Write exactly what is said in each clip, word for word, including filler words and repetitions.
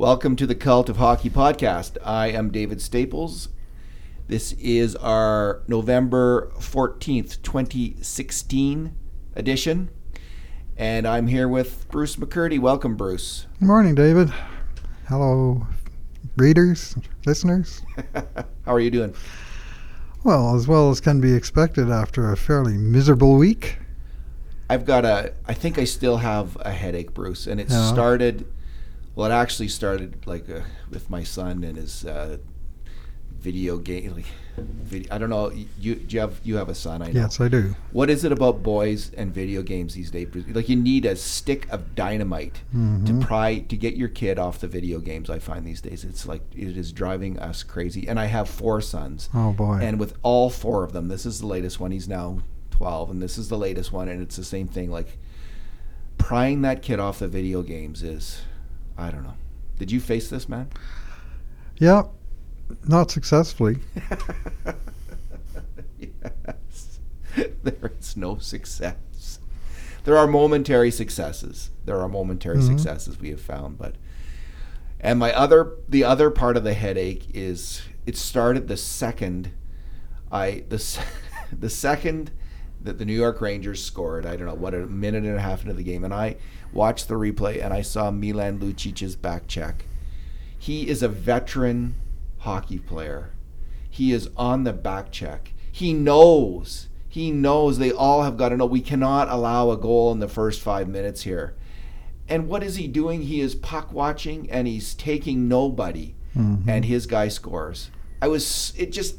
Welcome to the Cult of Hockey podcast. I am David Staples. This is our November fourteenth, twenty sixteen edition. And I'm here with Bruce McCurdy. Welcome, Bruce. Good morning, David. Hello, readers, listeners. How are you doing? Well, as well as can be expected after a fairly miserable week. I've got a, I think I still have a headache, Bruce. And it Yeah. started, well, it actually started like uh, with my son and his uh, video game. Like, video, I don't know. You, do you have you have a son? I know. Yes, I do. What is it about boys and video games these days? Like, you need a stick of dynamite Mhm. to pry to get your kid off the video games. I find these days it's like it is driving us crazy. And I have four sons, Oh, boy. and with all four of them, this is the latest one. He's now twelve, and this is the latest one, and it's the same thing. Like, prying that kid off the video games is, I don't know. Did you face this, man? Yeah, not successfully. Yes. There is no success. There are momentary successes. There are momentary Mhm. successes we have found, but and my other the other part of the headache is it started the second I the se- the second that the New York Rangers scored. I don't know what, a minute and a half into the game, and I watched the replay and I saw Milan Lucic's back check. He is a veteran hockey player. He is on the back check. He knows. He knows they all have got to know we cannot allow a goal in the first five minutes here. And what is he doing? He is puck watching and he's taking nobody, Mhm. and his guy scores. I was, it just,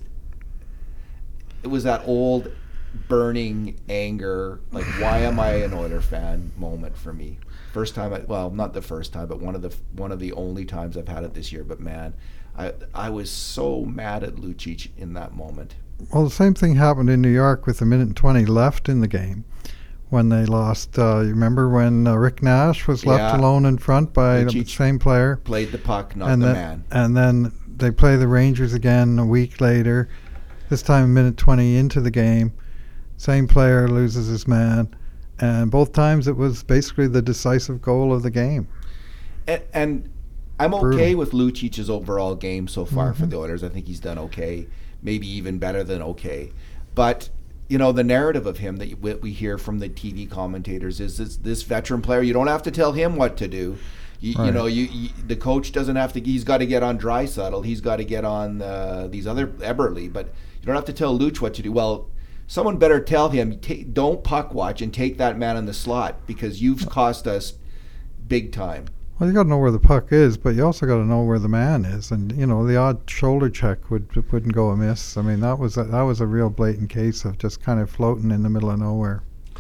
it was that old burning anger, like, why am I an Oiler fan moment for me. First time, I, well, not the first time, but one of the one of the only times I've had it this year. But man, I I was so mad at Lucic in that moment. Well, the same thing happened in New York with a minute and twenty left in the game when they lost. Uh, you remember when uh, Rick Nash was left Yeah. alone in front by the Lucic same player? Played the puck, not and the then, man. And then they play the Rangers again a week later, this time a minute twenty into the game. Same player loses his man, and both times it was basically the decisive goal of the game. And, and I'm okay with Lucic's overall game so far for Mhm. the Oilers. I think he's done okay, maybe even better than okay. But you know, the narrative of him that you- we hear from the T V commentators is this, this veteran player. You don't have to tell him what to do. You, you Right. know, you, you the coach doesn't have to. He's got to get on Draisaitl. He's got to get on uh, these other Eberle. But you don't have to tell Luch what to do. Well, someone better tell him, ta- don't puck watch and take that man in the slot because you've cost us big time. Well, you got to know where the puck is, but you also got to know where the man is, and you know the odd shoulder check would wouldn't go amiss. I mean, that was a, that was a real blatant case of just kind of floating in the middle of nowhere.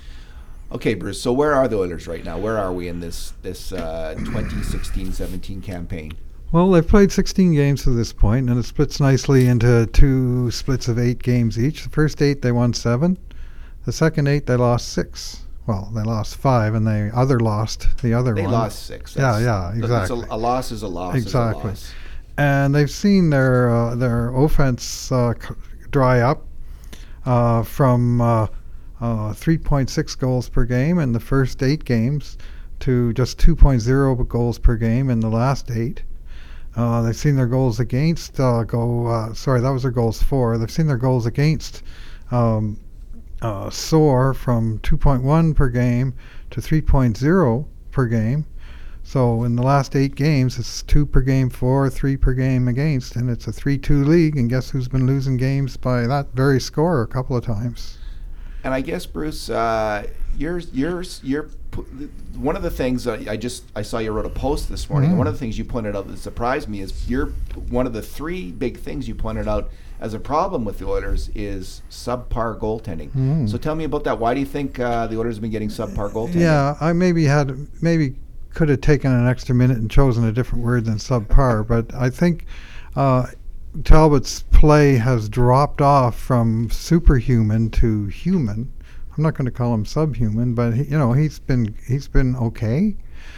Okay, Bruce. So where are the Oilers right now? Where are we in this this uh, twenty sixteen seventeen campaign? Well, they've played sixteen games to this point, and it splits nicely into two splits of eight games each. The first eight they won seven. The second eight they lost six. Well, they lost five, and they other lost the other They one. lost six. Yeah, That's- yeah, that's exactly. A, a loss is a loss. Exactly. Is a loss. And they've seen their uh, their offense uh, c- dry up uh, from uh, uh, three point six goals per game in the first eight games to just two point oh goals per game in the last eight. Uh, they've seen their goals against uh, go. Uh, sorry, that was their goals for. They've seen their goals against um, uh, soar from two point one per game to three point oh per game. So in the last eight games, it's two per game for, three per game against, and it's a three two league. And guess who's been losing games by that very score a couple of times? And I guess, Bruce, uh, yours, yours, you're one of the things that I just I saw you wrote a post this morning. Mm. And one of the things you pointed out that surprised me is you're one of the three big things you pointed out as a problem with the Oilers is subpar goaltending. Mm. So tell me about that. Why do you think uh, the Oilers have been getting subpar goaltending? Yeah, I maybe had maybe could have taken an extra minute and chosen a different word than subpar, but I think uh, Talbot's play has dropped off from superhuman to human. I'm not going to call him subhuman, but he, you know he's been he's been okay.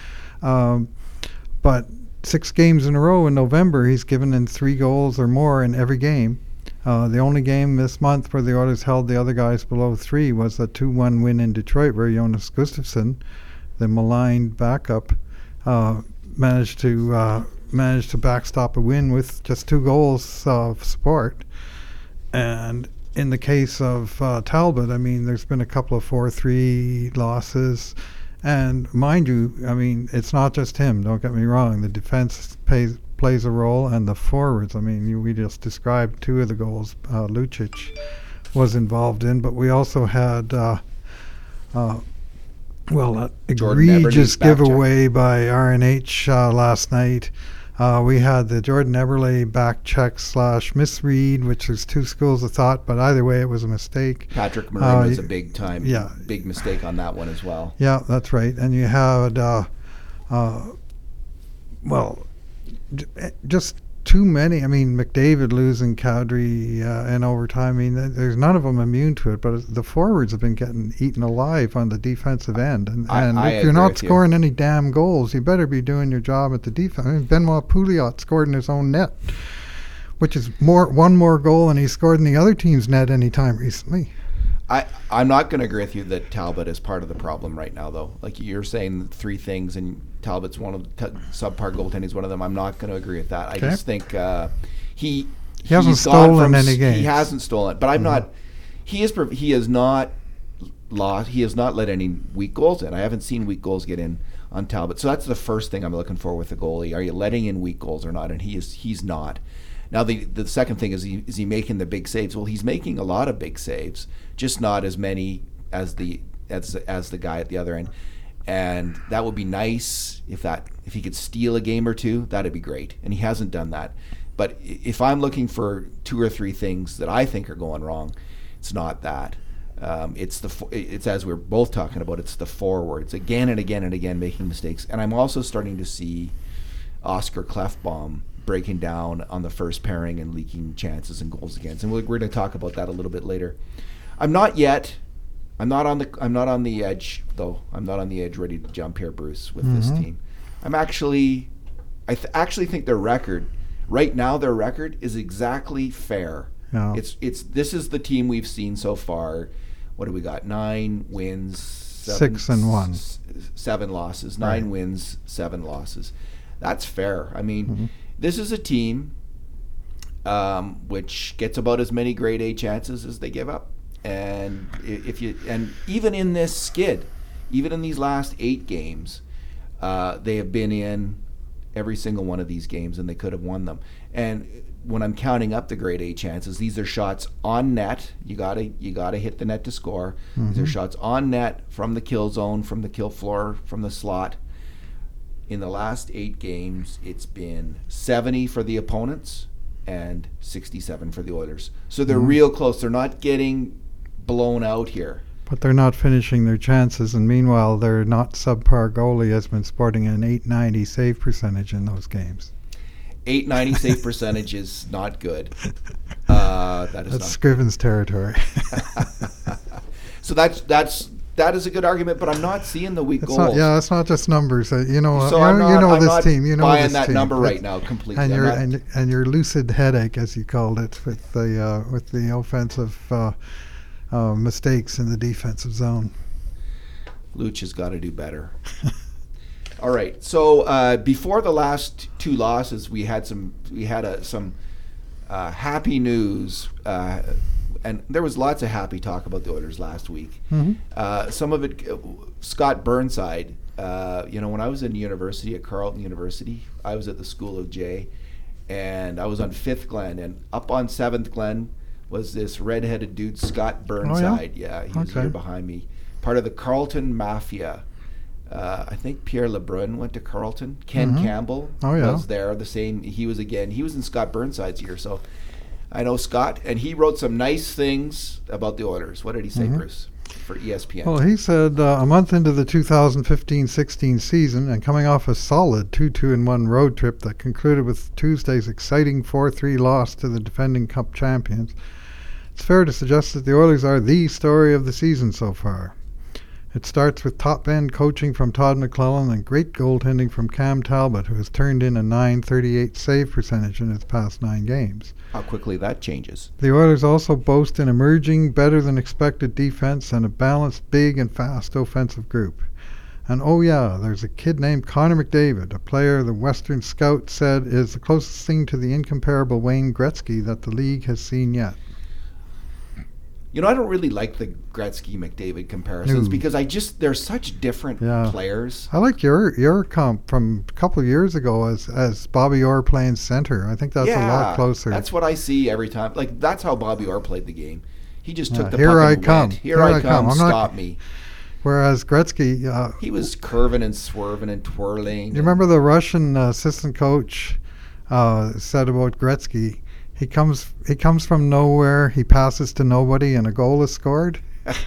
Um, but six games in a row in November, he's given in three goals or more in every game. Uh, the only game this month where the Oilers held the other guys below three was a two one win in Detroit, where Jonas Gustafsson, the maligned backup, uh, managed to uh, managed to backstop a win with just two goals of support. And in the case of uh, Talbot, I mean, there's been a couple of four three losses. And mind you, I mean, it's not just him, don't get me wrong. The defense pays, plays a role, and the forwards. I mean, you, we just described two of the goals uh, Lucic was involved in, but we also had, uh, uh, well, an egregious giveaway by R N H uh, last night. Uh, we had the Jordan Eberle back check slash misread, which is two schools of thought, but either way, it was a mistake. Patrick Maroon uh, was a big time, yeah, big mistake on that one as well. Yeah, that's right. And you had, uh, uh, well, j- just too many. I mean, McDavid losing Kadri uh, in overtime. I mean, there's none of them immune to it, but the forwards have been getting eaten alive on the defensive end. And, I, and I if you're not scoring you. any damn goals, you better be doing your job at the defense. I mean, Benoit Pouliot scored in his own net, which is more one more goal than he scored in the other team's net any time recently. I, I'm not going to agree with you that Talbot is part of the problem right now, though. Like you're saying three things, and Talbot's one of the t- subpar goaltending is one of them. I'm not going to agree with that. I okay. just think uh, he he hasn't stolen from, any games. He hasn't stolen, but I'm mm-hmm. not. He is. He has not lost. He has not let any weak goals in. I haven't seen weak goals get in on Talbot. So that's the first thing I'm looking for with the goalie. Are you letting in weak goals or not? And he is. He's not. Now the the second thing is he is he making the big saves? Well, he's making a lot of big saves, just not as many as the as as the guy at the other end. And that would be nice if that if he could steal a game or two. That'd be great. And he hasn't done that. But if I'm looking for two or three things that I think are going wrong, it's not that. Um, it's the it's as we're both talking about. It's the forwards again and again and again making mistakes. And I'm also starting to see Oscar Klefbom breaking down on the first pairing and leaking chances and goals against. And we're, we're going to talk about that a little bit later. I'm not yet. I'm not on the. I'm not on the edge though. I'm not on the edge, ready to jump here, Bruce, with mm-hmm. this team. I'm actually. I th- actually think their record right now. Their record is exactly fair. No. It's it's. This is the team we've seen so far. What do we got? Nine wins, seven, six and one, s- seven losses. Nine right. wins, seven losses. That's fair. I mean. Mm-hmm. This is a team um, which gets about as many grade A chances as they give up, and if you and even in this skid, even in these last eight games, uh, they have been in every single one of these games, and they could have won them. And when I'm counting up the grade A chances, these are shots on net. You gotta you gotta hit the net to score. Mm-hmm. These are shots on net from the kill zone, from the kill floor, from the slot. In the last eight games, it's been seventy for the opponents and sixty-seven for the Oilers. So they're mm-hmm. real close. They're not getting blown out here. But they're not finishing their chances, and meanwhile, their not subpar goalie has been sporting an eight ninety save percentage in those games. eight ninety save percentage is not good. Uh, that is that's not Scriven's territory. So that's that's. That is a good argument, but I'm not seeing the weak it's goals. Not, yeah, it's not just numbers. Uh, you know, so you, I'm not, you know I'm this not team. You know buying this that team. number That's, right now completely. And I'm your not, and, and your lucid headache, as you called it, with the uh, with the offensive uh, uh, mistakes in the defensive zone. Luch has got to do better. All right. So uh, before the last two losses, we had some we had a, some uh, happy news. Uh, And there was lots of happy talk about the Oilers last week. Mm-hmm. Uh, some of it, uh, Scott Burnside, uh, you know, when I was in university at Carleton University, I was at the School of J, and I was on Fifth Glen, and up on Seventh Glen was this redheaded dude, Scott Burnside. Oh, yeah? yeah, he was okay. here behind me. Part of the Carleton Mafia. Uh, I think Pierre Lebrun went to Carleton. Ken mm-hmm. Campbell oh, yeah. was there. The same. He was again. He was in Scott Burnside's year, so. I know Scott, and he wrote some nice things about the Oilers. What did he say, mm-hmm. Bruce, for E S P N? Well, he said uh, a month into the two thousand fifteen sixteen season and coming off a solid two two one road trip that concluded with Tuesday's exciting four three loss to the defending Cup champions, it's fair to suggest that the Oilers are the story of the season so far. It starts with top-end coaching from Todd McClellan and great goaltending from Cam Talbot, who has turned in a nine thirty-eight save percentage in his past nine games. How quickly that changes. The Oilers also boast an emerging, better-than-expected defense and a balanced, big and fast offensive group. And oh yeah, there's a kid named Connor McDavid, a player the Western Scout said is the closest thing to the incomparable Wayne Gretzky that the league has seen yet. You know, I don't really like the Gretzky-McDavid comparisons No. because I just, they're such different Yeah. players. I like your your comp from a couple of years ago as as Bobby Orr playing center. I think that's a lot closer. That's what I see every time. Like, that's how Bobby Orr played the game. He just Yeah, took the here puck I and come. went. Here, Here I I come, come. I'm not- stop me. Whereas Gretzky, uh, He was curving and swerving and twirling. you remember the Russian uh, assistant coach uh, said about Gretzky? He comes he comes from nowhere. He passes to nobody, and a goal is scored.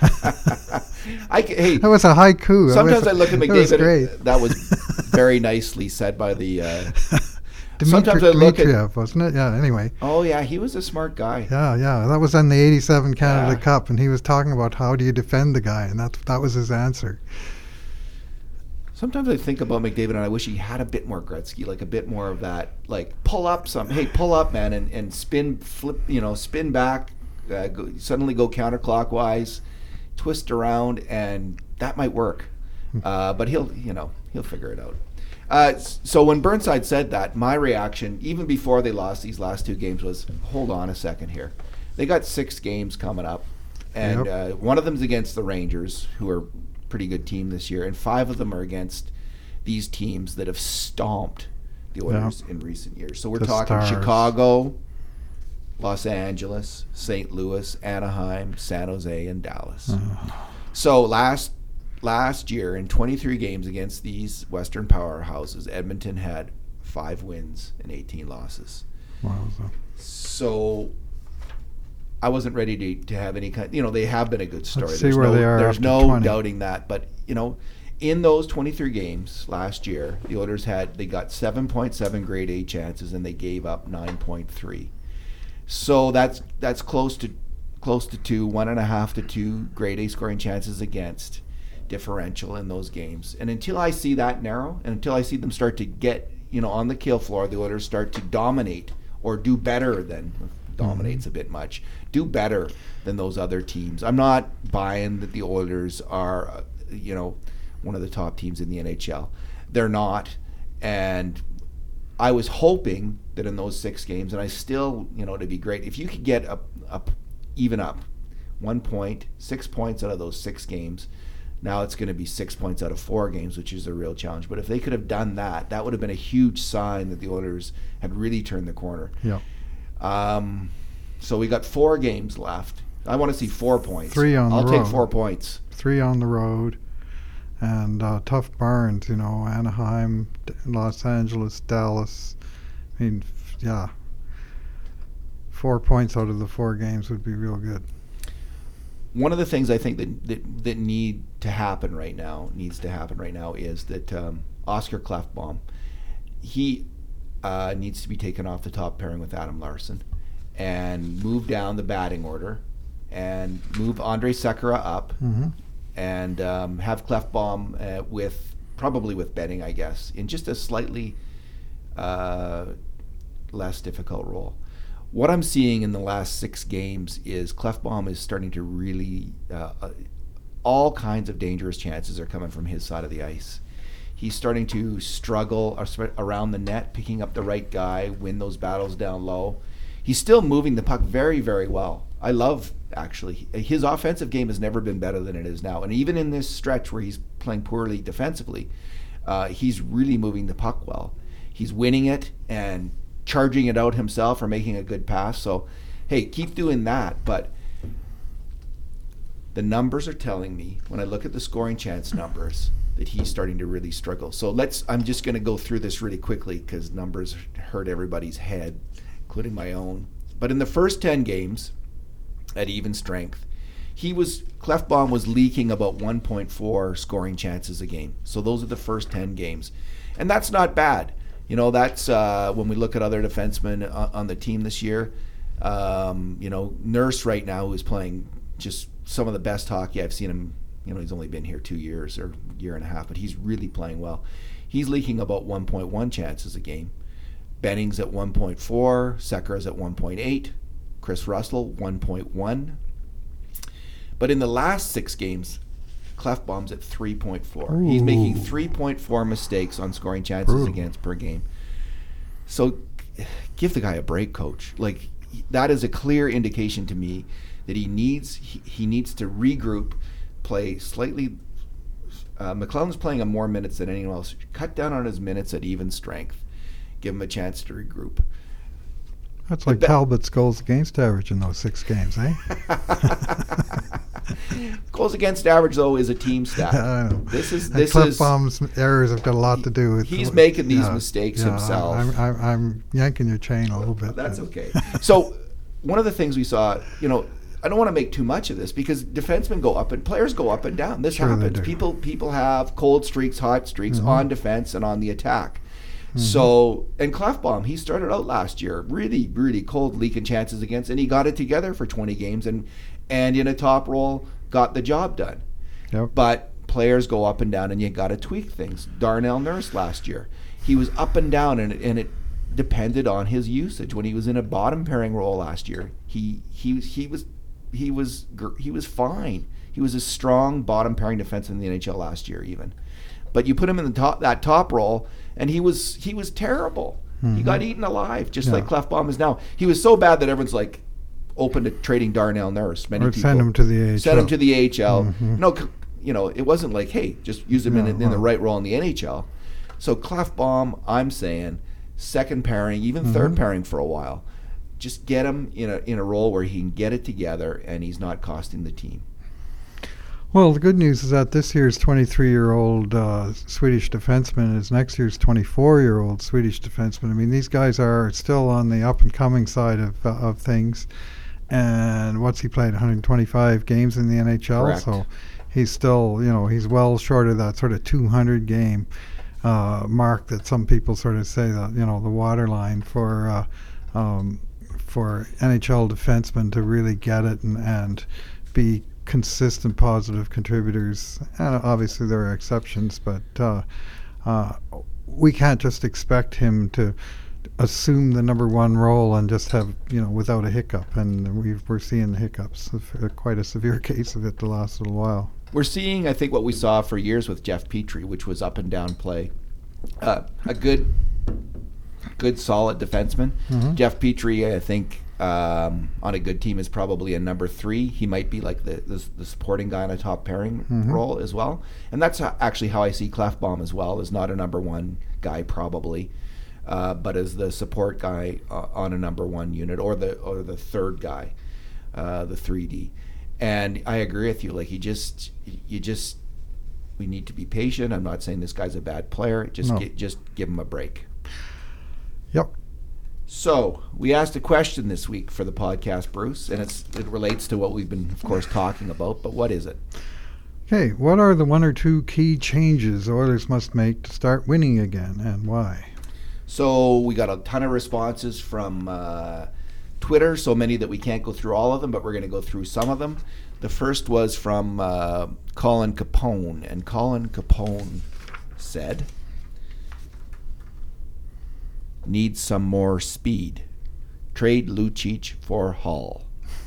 I, ca- hey, That was a haiku. That sometimes was- I look at that was McDavid. great. That was very nicely said by the. Uh, Dmitri, sometimes I look at- Dmitriev, wasn't it? Yeah. Anyway. oh yeah, he was a smart guy. Yeah, yeah. That was in the eighty-seven Canada Yeah. Cup, and he was talking about how do you defend the guy, and that that was his answer. Sometimes I think about McDavid and I wish he had a bit more Gretzky, like a bit more of that, like pull up some, hey, pull up, man, and, and spin, flip, you know, spin back, uh, go, suddenly go counterclockwise, twist around, and that might work. Uh, but he'll, you know, he'll figure it out. Uh, s- so when Burnside said that, my reaction, even before they lost these last two games, was, hold on a second here. They got six games coming up, and Yep. uh, one of them's against the Rangers, who are pretty good team this year, and five of them are against these teams that have stomped the Oilers in recent years. So we're The talking Stars. Chicago, Los Angeles, Saint Louis, Anaheim, San Jose, and Dallas. Uh, So last last year in twenty-three games against these Western powerhouses, Edmonton had five wins and eighteen losses. wow, so- So I wasn't ready to, to have any kind. You know, they have been a good story. see there's where no, they are There's after no twenty. doubting that. But you know, in those twenty-three games last year, the Oilers had they got seven point seven grade A chances and they gave up nine point three. So that's that's close to close to two, one and a half to two grade A scoring chances against differential in those games. And until I see that narrow, and until I see them start to get, you know, on the kill floor, the Oilers start to dominate or do better than dominates a bit much, do better than those other teams. I'm not buying that the Oilers are, uh, you know, one of the top teams in the N H L. They're not, and I was hoping that in those six games, and I still, you know, it'd be great if you could get up, up, even up, one point, six points out of those six games. Now it's going to be six points out of four games, which is a real challenge. But if they could have done that, that would have been a huge sign that the Oilers had really turned the corner. yeah. Um, so we got four games left. I want to see four points. Three on I'll the take road. four points. Three on the road, and uh, tough barns. You know, Anaheim, D- Los Angeles, Dallas. I mean, f- yeah. Four points out of the four games would be real good. One of the things I think that, that that need to happen right now needs to happen right now is that um, Oscar Klefbom, he uh, needs to be taken off the top pairing with Adam Larson and move down the batting order and move Andre Sekera up Mm-hmm. and um, have Klefbom uh, with probably with Benning, I guess, in just a slightly uh, less difficult role. What I'm seeing in the last six games is Klefbom is starting to really, uh, uh, all kinds of dangerous chances are coming from his side of the ice. He's starting to struggle ar- sp- around the net, picking up the right guy, win those battles down low. He's still moving the puck very, very well. I love, actually, his offensive game has never been better than it is now. And even in this stretch where he's playing poorly defensively, uh, he's really moving the puck well. He's winning it and charging it out himself or making a good pass. So, hey, keep doing that. But the numbers are telling me, when I look at the scoring chance numbers, that he's starting to really struggle. So let's, I'm just going to go through this really quickly because numbers hurt everybody's head, including my own. But in the first ten games at even strength, he was, Klefbom was leaking about one point four scoring chances a game. So those are the first ten games. And that's not bad. You know, that's uh, when we look at other defensemen on, on the team this year. Um, you know, Nurse right now, who is playing just some of the best hockey I've seen him. You know, he's only been here two years or year and a half, but he's really playing well. He's leaking about one point one chances a game. Benning's at one point four. Sekera's at one point eight. Chris Russell, one point one. But in the last six games, Clefbaum's at three point four. He's making three point four mistakes on scoring chances Brutal. against per game. So give the guy a break, coach. Like, that is a clear indication to me that he needs he, he needs to regroup, play slightly. Uh, McLellan's playing on more minutes than anyone else. Cut down on his minutes at even strength. Give him a chance to regroup. That's like be- Talbot's goals against average in those six games, eh? Goals against average, though, is a team stat. I know. This is and this Clefbaum's is errors have got a lot to do with. He's the, making these yeah, mistakes yeah, himself. I'm, I'm, I'm yanking your chain a little bit. That's okay. So, one of the things we saw, you know, I don't want to make too much of this because defensemen go up and players go up and down. This sure happens. People people have cold streaks, hot streaks mm-hmm. on defense and on the attack. Mm-hmm. So, and Clefbaum, he started out last year really, really cold, leaking chances against, and he got it together for twenty games and and in a top role got the job done. Yep. But players go up and down, and you got to tweak things. Darnell Nurse last year, he was up and down, and, and it depended on his usage. When he was in a bottom pairing role last year, he he he was he was he was fine. He was a strong bottom pairing defenseman in the N H L last year, even. But you put him in the top that top role, and he was he was terrible. Mm-hmm. He got eaten alive, just yeah. like Clefbaum is now. He was so bad that everyone's like open to trading Darnell Nurse. Many or people send him to the A H L. Send him to the A H L. Mm-hmm. No, you know, it wasn't like, hey, just use him no, in, in well. the right role in the N H L. So Clefbaum, I'm saying, second pairing, even mm-hmm. third pairing for a while. Just get him in a in a role where he can get it together and he's not costing the team. Well, the good news is that this year's twenty-three-year-old uh, Swedish defenseman is next year's twenty-four-year-old Swedish defenseman. I mean, these guys are still on the up-and-coming side of uh, of things. And what's he played? one hundred twenty-five games in the N H L. Correct. So he's still, you know, he's well short of that sort of two hundred game uh, mark that some people sort of say that, you know, the waterline for uh, um, for N H L defensemen to really get it and, and be consistent positive contributors. And obviously there are exceptions, but uh, uh, we can't just expect him to assume the number one role and just have, you know, without a hiccup. And we've, we're seeing the hiccups, quite a severe case of it the last little while. We're seeing, I think, what we saw for years with Jeff Petrie, which was up and down play. Uh, a good, good solid defenseman. Mm-hmm. Jeff Petrie, I think, um, on a good team is probably a number three. He might be like the the, the supporting guy in a top pairing mm-hmm. role as well. And that's actually how I see Clefbaum as well, is not a number one guy probably. Uh, but as the support guy uh, on a number one unit, or the or the third guy, uh, the three D. And I agree with you. Like, you just, you just, we need to be patient. I'm not saying this guy's a bad player. Just, no. get, just give him a break. Yep. So we asked a question this week for the podcast, Bruce, and it's it relates to what we've been, of course, talking about. But what is it? Okay, what are the one or two key changes Oilers must make to start winning again, and why? So we got a ton of responses from uh, Twitter, so many that we can't go through all of them, but we're going to go through some of them. The first was from uh, Colin Capone, and Colin Capone said, "Need some more speed. Trade Lucic for Hall."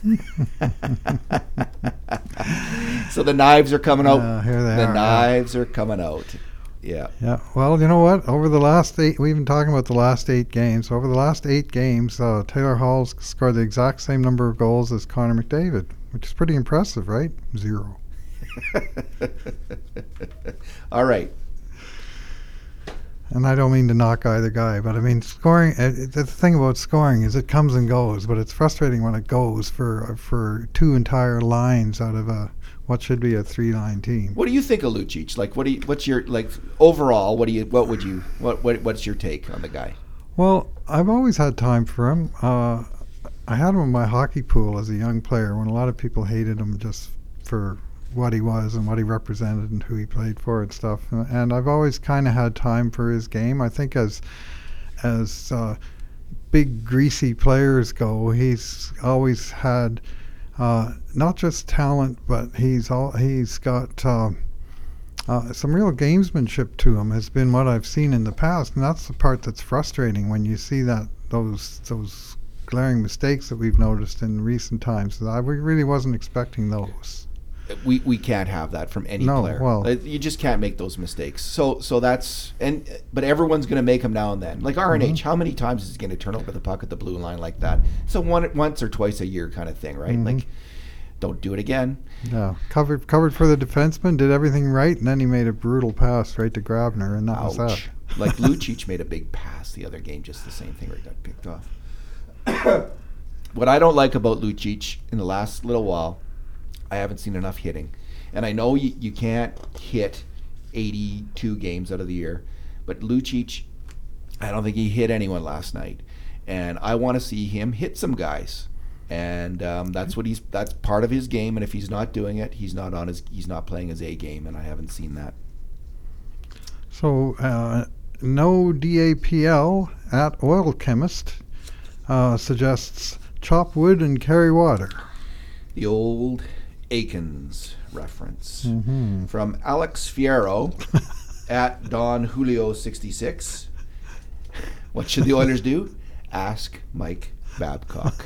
So the knives are coming out. Uh, here they the are, knives yeah. are coming out. Yeah. Yeah. Well, you know what? Over the last eight, we've been talking about the last eight games. Over the last eight games, uh, Taylor Hall's scored the exact same number of goals as Connor McDavid, which is pretty impressive, right? Zero. All right. And I don't mean to knock either guy, but I mean, scoring. Uh, the thing about scoring is it comes and goes, but it's frustrating when it goes for for two entire lines out of a what should be a three-line team. What do you think of Lucic? Like, what do you? What's your like overall? What do you? What would you? What? what what's your take on the guy? Well, I've always had time for him. Uh, I had him in my hockey pool as a young player when a lot of people hated him just for what he was and what he represented and who he played for and stuff. And I've always kind of had time for his game. I think as as uh, big greasy players go, he's always had uh, not just talent, but he's all he's got uh, uh, some real gamesmanship to him. Has been what I've seen in the past, and that's the part that's frustrating when you see that those those glaring mistakes that we've noticed in recent times. I really wasn't expecting those. we we can't have that from any No, player. well- Uh, you just can't make those mistakes. So so that's and but everyone's going to make them now and then. Like R N H, Mm-hmm. how many times is he going to turn over the puck at the blue line like that? It's a one once or twice a year kind of thing, right? Mhm. Like, don't do it again. Yeah, covered covered for the defenseman, did everything right, and then he made a brutal pass right to Grabner, and that was that. Ouch. Like Lucic made a big pass the other game, just the same thing where he got picked off. What I don't like about Lucic in the last little while, I haven't seen enough hitting. And I know you, you can't hit eighty-two games out of the year, but Lucic, I don't think he hit anyone last night. And I want to see him hit some guys. And um, that's what he's that's part of his game, and if he's not doing it, he's not on his he's not playing his A game, and I haven't seen that. So, uh, no D A P L at Oil Chemist uh, suggests chop wood and carry water. The old Aikens reference Mm-hmm. from Alex Fierro at Don Julio sixty-six. What should the Oilers do? Ask Mike Babcock.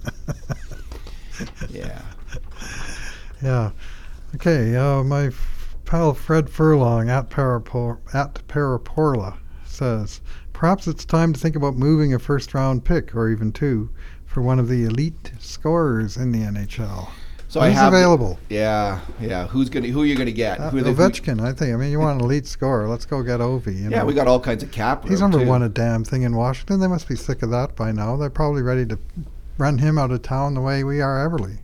Yeah. Yeah. Okay. Uh, my f- pal Fred Furlong at Parapor- at Paraporla says, perhaps it's time to think about moving a first-round pick or even two for one of the elite scorers in the N H L. So I Who's have the- available? Yeah, yeah. Who's gonna? Who are you gonna get? Uh, Who are the- Ovechkin, I think. I mean, you want an elite scorer. Let's go get Ovi. You yeah, know? we got all kinds of cap. He's room, never too. won a damn thing in Washington. They must be sick of that by now. They're probably ready to run him out of town the way we are Everly.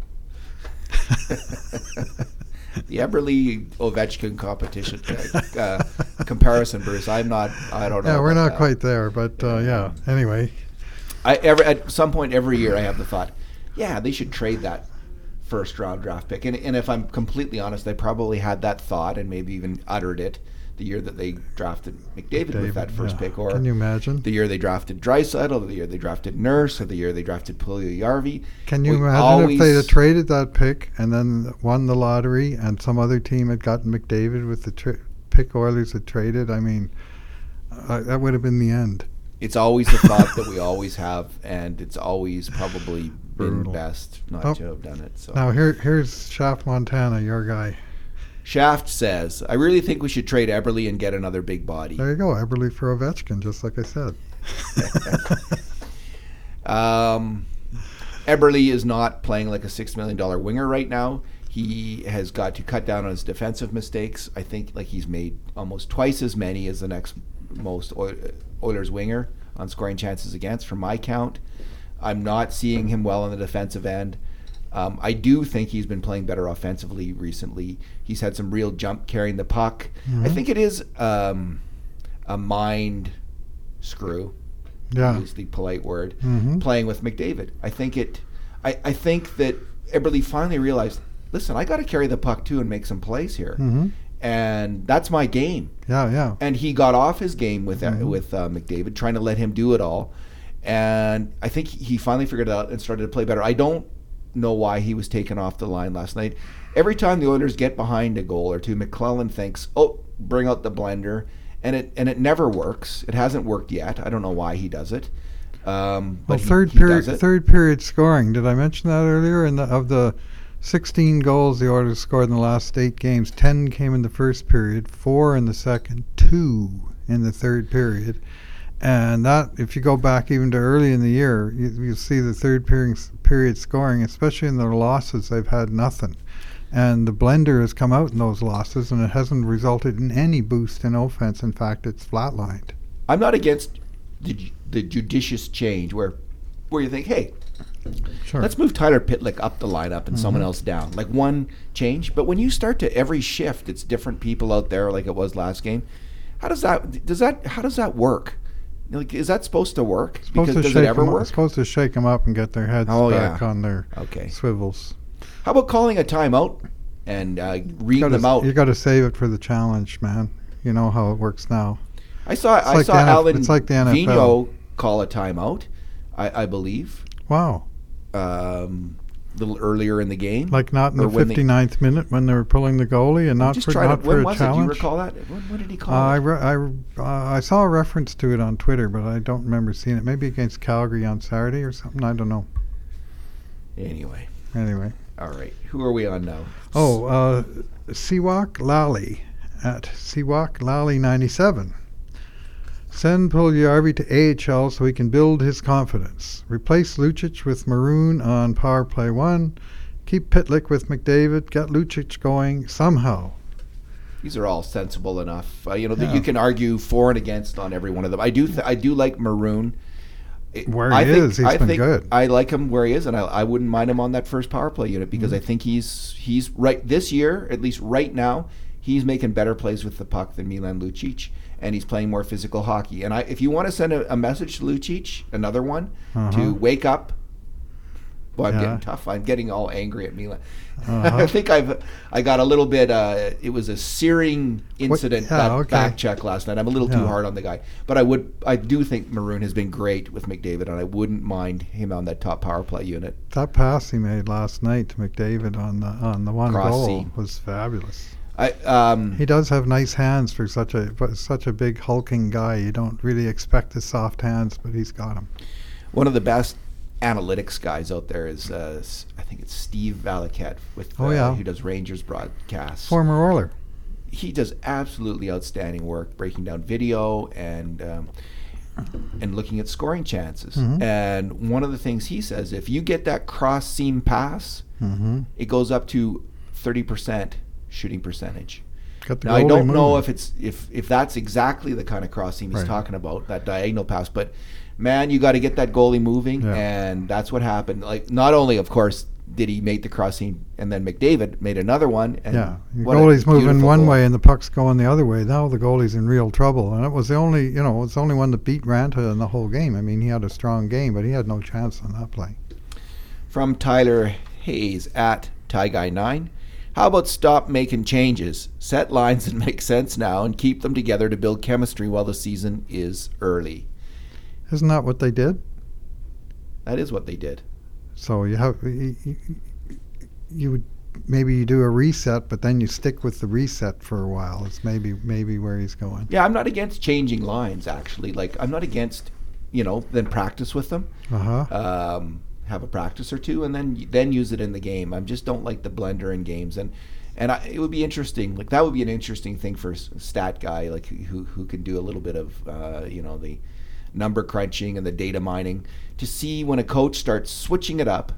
The Eberle Ovechkin competition uh, uh, comparison, Bruce. I'm not. I don't know. Yeah, we're about not that. quite there, but uh, yeah. Anyway, I ever at some point every year I have the thought, yeah, they should trade that first round draft pick. And and if I'm completely honest, I probably had that thought and maybe even uttered it the year that they drafted McDavid, with that first yeah. pick, or Can you imagine? the year they drafted Draisaitl, the year they drafted Nurse, or the year they drafted Puljujärvi. Can you We imagine always- if they'd have traded that pick and then won the lottery and some other team had gotten McDavid with the tra- pick Oilers had traded? I mean, uh, that would have been the end. It's always the thought that we always have, and it's always probably been Brutal. best not Oh. to have done it. So Now here, here's Shaft Montana, your guy. Shaft says, I really think we should trade Eberle and get another big body. There you go, Eberle for Ovechkin, just like I said. Um, Eberle is not playing like a six million dollar winger right now. He has got to cut down on his defensive mistakes. I think like he's made almost twice as many as the next most Oil- Oilers winger on scoring chances against, from my count. I'm not seeing him well on the defensive end. Um, I do think he's been playing better offensively recently. He's had some real jump carrying the puck. Mhm. I think it is um, a mind screw. Yeah. Is the polite word. Mhm. Playing with McDavid. I think it. I, I think that Eberle finally realized, listen, I got to carry the puck too and make some plays here, hmm and that's my game. Yeah, yeah. And he got off his game with uh, Mhm. with uh, McDavid, trying to let him do it all. And I think he finally figured it out and started to play better. I don't know why he was taken off the line last night. Every time the Oilers get behind a goal or two, McClellan thinks, "Oh, bring out the blender," and it and it never works. It hasn't worked yet. I don't know why he does it. Um, but Well, he- third he period, does it. third period scoring. Did I mention that earlier? In the, of the sixteen goals the Oilers scored in the last eight games, ten came in the first period, four in the second, two in the third period. And that, if you go back even to early in the year, you, you see the third period, period scoring, especially in their losses, they've had nothing. And the blender has come out in those losses, and it hasn't resulted in any boost in offense. In fact, it's flatlined. I'm not against the, ju- the judicious change where where you think, hey, Sure. let's move Tyler Pitlick up the lineup and someone Mhm. else down. Like one change. But when you start to every shift, it's different people out there like it was last game. How does that does that how does that work? Like, is that supposed to work? Supposed Because to does shake it ever 'em up- work? supposed to shake them up and get their heads Oh, back yeah. on their Okay. swivels. How about calling a timeout and uh, reading Gotta- them out? You got to save it for the challenge, man. You know how it works now. I saw I like saw the N F Alan it's like the N F L. Vigneault call a timeout, I, I believe, Wow. um, a little earlier in the game. Like not in Or the when they- fifty-ninth minute when they were pulling the goalie and not Just for, try not to. When for a was it? Do you challenge. recall that? When, when did he Uh, call I, it? re- I, re- uh, I saw a reference to it on Twitter, but I don't remember seeing it. Maybe against Calgary on Saturday or something. I don't know. Anyway, Anyway. All right. Who are we on now? Oh, uh, Siwak Lally at Siwak Lally ninety-seven. Send Puljujarvi to A H L so he can build his confidence. Replace Lucic with Maroon on power play one. Keep Pitlick with McDavid. Get Lucic going somehow. These are all sensible enough. Uh, you know, Yeah. that you can argue for and against on every one of them. I do. Th- I do like Maroon. It- Where I he think, is, he's I been think good. I like him where he is, and I, I wouldn't mind him on that first power play unit because Mm-hmm. I think he's he's right this year, at least right now, he's making better plays with the puck than Milan Lucic, and he's playing more physical hockey. And I, if you want to send a, a message to Lucic, another one, Uh-huh. to wake up. Well, I'm Yeah. getting tough. I'm getting all angry at Milan. Uh-huh. I think I've I got a little bit. Uh, it was a searing incident yeah, that okay. back check last night. I'm a little too Yeah. hard on the guy, but I would. I do think Maroon has been great with McDavid, and I wouldn't mind him on that top power play unit. That pass he made last night to McDavid on the on the one Cross goal seam. was fabulous. I um. He does have nice hands for such a but such a big hulking guy. You don't really expect his soft hands, but he's got them. One of the best analytics guys out there is uh, s- I think it's Steve Valiquette with uh, Oh, yeah. who does Rangers broadcasts. Former Oiler. He does absolutely outstanding work breaking down video and um, and looking at scoring chances. Mhm. And one of the things he says, if you get that cross seam pass, Mm-hmm. it goes up to thirty percent shooting percentage. Got the Now I goalie don't know moving. if it's if if that's exactly the kind of cross seam he's Right. talking about, that diagonal pass, but man, you got to get that goalie moving, Yeah. and that's what happened. Like, not only, of course, did he make the cross seam, and then McDavid made another one. And Yeah, the what a goalie's moving beautiful one goal. way and the puck's going the other way. Now the goalie's in real trouble, and it was the only, you know, it's the only one that beat Ranta in the whole game. I mean, he had a strong game, but he had no chance on that play. From Tyler Hayes at Ty Guy nine. How about stop making changes, set lines that make sense now, and keep them together to build chemistry while the season is early? Isn't that what they did? That is what they did. So you have you, you, you would maybe you do a reset, but then you stick with the reset for a while. It's maybe maybe where he's going. Yeah, I'm not against changing lines, actually. Like, I'm not against, you know, then practice with them. Uh huh. Um, have a practice or two, and then then use it in the game. I just don't like the blender in games, and and I, it would be interesting. Like, that would be an interesting thing for a s- stat guy, like who who can do a little bit of uh, you know, the number crunching and the data mining, to see when a coach starts switching it up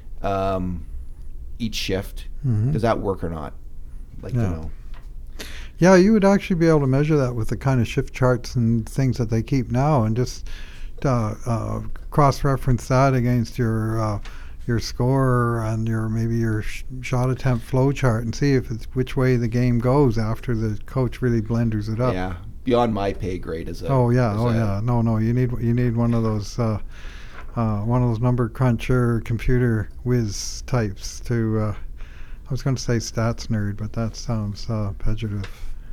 um, each shift. Mhm. Does that work or not? Like, Yeah. you know. Yeah, you would actually be able to measure that with the kind of shift charts and things that they keep now, and just uh, uh, cross-reference that against your uh, your score and your maybe your sh- shot attempt flow chart, and see if it's which way the game goes after the coach really blenders it up. Yeah, beyond my pay grade as a. Oh yeah, as oh a- yeah. No, no, you need you need one of those uh, uh, one of those number cruncher computer whiz types to. Uh, I was going to say stats nerd, but that sounds uh, pejorative.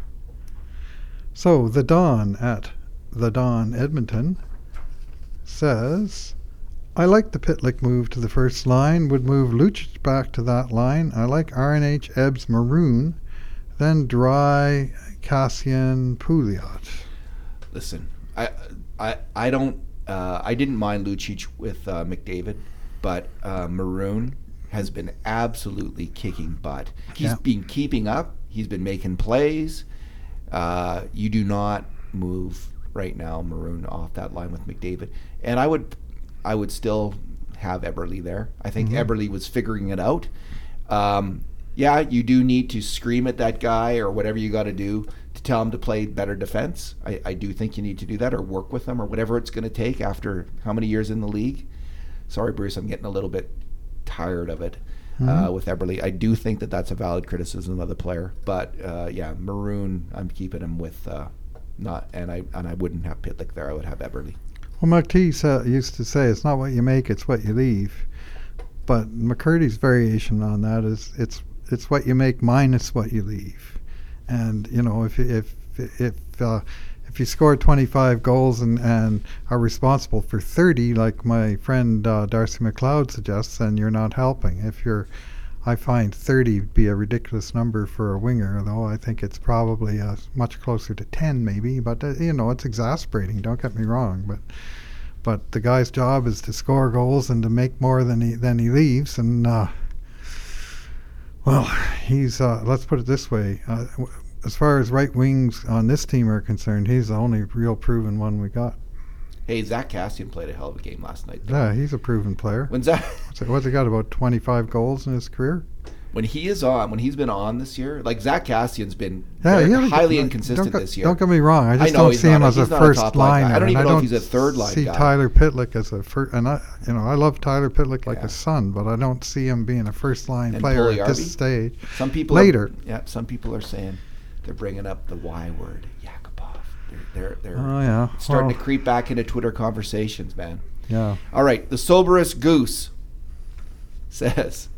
So the Don at the Don Edmonton says, I like the Pitlick move to the first line, would move Lucic back to that line. I like R N H, Ebbs, Maroon, then Dry, Cassian, Pouliot. Listen, I I I don't uh, I didn't mind Lucic with uh, McDavid, but uh, Maroon has been absolutely kicking butt. He's Yeah. been keeping up. He's been making plays. Uh, you do not move right now Maroon off that line with McDavid, and I would I would still have Eberle there. I think Mhm. Eberle was figuring it out. Um, yeah, you do need to scream at that guy or whatever you got to do to tell him to play better defense. I, I do think you need to do that, or work with him, or whatever it's going to take after how many years in the league. Sorry, Bruce, I'm getting a little bit tired of it uh, Mhm. with Eberle. I do think that that's a valid criticism of the player, but uh, yeah, Maroon, I'm keeping him with uh, not, and I and I wouldn't have Pitlick there. I would have Eberle. Well, McTee uh, used to say, it's not what you make, it's what you leave. But McCurdy's variation on that is it's it's what you make minus what you leave. And, you know, if if if uh, if you score twenty-five goals and, and are responsible for thirty, like my friend uh, Darcy McLeod suggests, then you're not helping. If you're, I find thirty be a ridiculous number for a winger, though I think it's probably uh, much closer to ten maybe. But, uh, you know, it's exasperating, don't get me wrong. But but the guy's job is to score goals and to make more than he, than he leaves. And uh, Well, he's, uh, let's put it this way. Uh, w- as far as right wings on this team are concerned, he's the only real proven one we got. Hey, Zach Cassian played a hell of a game last night, though. Yeah, he's a proven player. When Zach, So what's he got, about twenty-five goals in his career? when he is on, when he's been on this year, like Zach Cassian's been Yeah, very, yeah, highly don't inconsistent get- this year. Don't get me wrong. I just I know don't he's see him not a- as a he's not a first top line guy. liner. I don't and even know if don't he's a third line see guy. Tyler Pitlick as a first. And I, you know, I love Tyler Pitlick like Yeah. a son, but I don't see him being a first line And player Pulley at Arby? this stage. Some people Later. Are, yeah, some people are saying they're bringing up the Y word, Yakupov. They're they're, they're Oh yeah, starting well, to creep back into Twitter conversations, man. yeah. All right, the soberest goose says,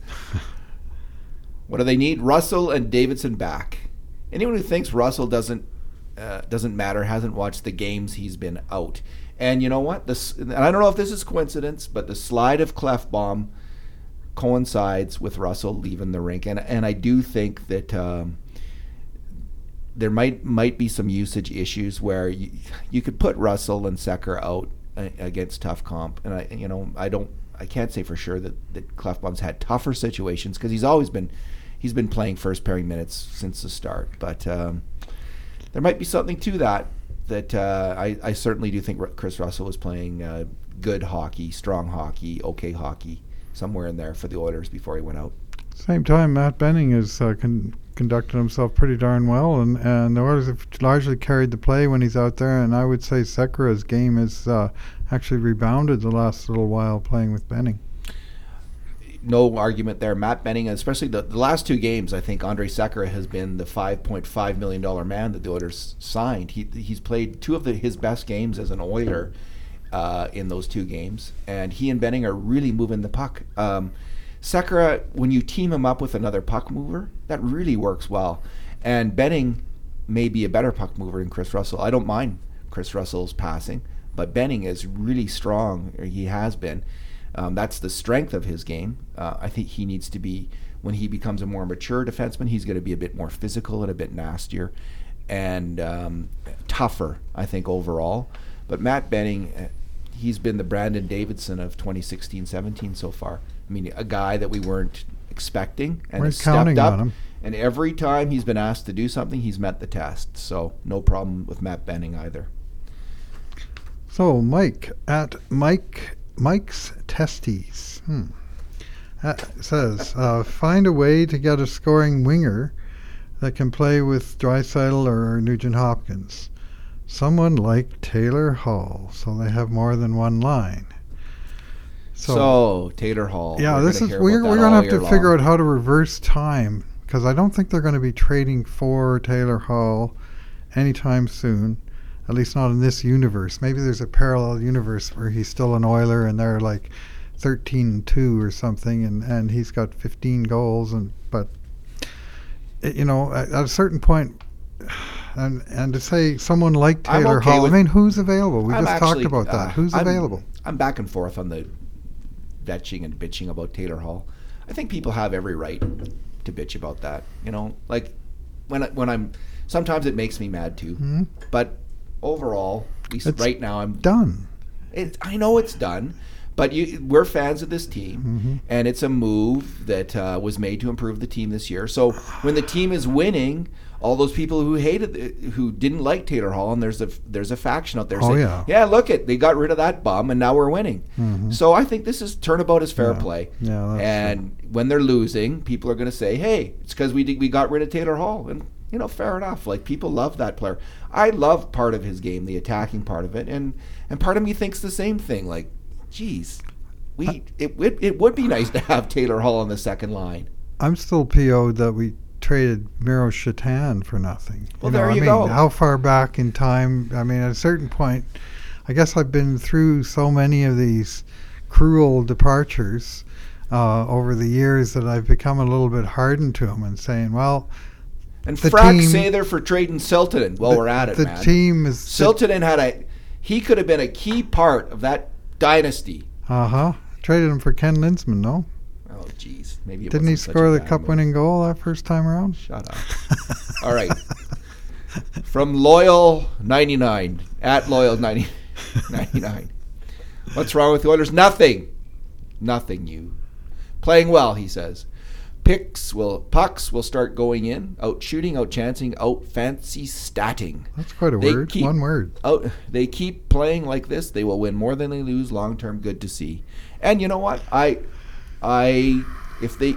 what do they need? Russell and Davidson back. Anyone who thinks Russell doesn't uh, doesn't matter hasn't watched the games he's been out. And you know what? This, and I don't know if this is coincidence, but the slide of Clefbaum coincides with Russell leaving the rink, and and I do think that um, there might might be some usage issues where you, you could put Russell and Secker out uh, against tough comp, and I you know I don't I can't say for sure that that Clefbaum's had tougher situations because he's always been he's been playing first pairing minutes since the start, but um, there might be something to that. That uh, I, I certainly do think Chris Russell was playing uh, good hockey, strong hockey, okay hockey, somewhere in there for the Oilers before he went out. Same time, Matt Benning has uh, con- conducted himself pretty darn well, and, and the Oilers have largely carried the play when he's out there. And I would say Sekera's game has uh, actually rebounded the last little while playing with Benning. No argument there. Matt Benning, especially the, the last two games, I think Andre Sekera has been the five point five million dollars man that the Oilers signed. He He's played two of the, his best games as an Oiler uh, in those two games, and he and Benning are really moving the puck. Um, Sekera, when you team him up with another puck mover, that really works well. And Benning may be a better puck mover than Chris Russell. I don't mind Chris Russell's passing, but Benning is really strong, or he has been. Um, that's the strength of his game. Uh, I think he needs to be, when he becomes a more mature defenseman, he's going to be a bit more physical and a bit nastier and um, tougher, I think, overall. But Matt Benning, he's been the Brandon Davidson of twenty sixteen seventeen so far. I mean, a guy that we weren't expecting and We're has counting stepped up. on him. And every time he's been asked to do something, he's met the test. So no problem with Matt Benning either. So Mike at Mike Mike's Testes hmm. uh, says, uh, find a way to get a scoring winger that can play with Draisaitl or Nugent Hopkins. Someone like Taylor Hall, so they have more than one line. So, so Taylor Hall. Yeah, we're this gonna is hear we're about we're that gonna all have to year figure long. out how to reverse time, because I don't think they're going to be trading for Taylor Hall anytime soon. At least not in this universe. Maybe there's a parallel universe where he's still an Oiler and they're like thirteen and two or something, and, and he's got fifteen goals. And but it, you know, at, at a certain point, and and to say someone like I'm Taylor okay Hall, I with- mean, who's available? We I'm just actually, talked about that. uh, Who's I'm- available? I'm back and forth on the vetching and bitching about Taylor Hall. I think people have every right to bitch about that. You know, like when I, when I'm sometimes it makes me mad too. Hmm? But overall, at least It's right now, I'm Done. It, I know it's done, but you, we're fans of this team, Mhm. and it's a move that uh, was made to improve the team this year. So when the team is winning, all those people who hated, who didn't like Taylor Hall, and there's a there's a faction out there Oh, saying, yeah. yeah, look it, they got rid of that bum, and now we're winning. Mhm. So I think this is turnabout is fair Yeah. play. Yeah, that's and when they're losing, people are going to say, hey, it's because we did, we got rid of Taylor Hall, and you know, fair enough. Like, people love that player. I love part of his game, the attacking part of it, and and part of me thinks the same thing. Like, geez, we it it, it would be nice to have Taylor Hall on the second line. I'm still P O'd that we traded Miro Shatan for nothing. Well, know, there I you mean, go. How far back in time? I mean, at a certain point, I guess I've been through so many of these cruel departures uh, over the years that I've become a little bit hardened to them and saying, well, And the Frack team- say they're for trading Siltanen. Well, the, we're at it, the man. team is Siltanen had a he could have been a key part of that dynasty. Uh huh. Traded him for Ken Linsman, no? Oh, geez, maybe it Didn't he wasn't such score a the bad cup-winning move. goal that first time around? Shut up. All right. From Loyal ninety-nine, at Loyal ninety, ninety-nine. What's wrong with the Oilers? Nothing. Nothing, you. Playing well, he says. Picks will pucks will start going in, out shooting, out chancing, out fancy statting. That's quite a They word. keep- One word. Out, they keep playing like this, they will win more than they lose long term. Good to see. And you know what? I, I, if they,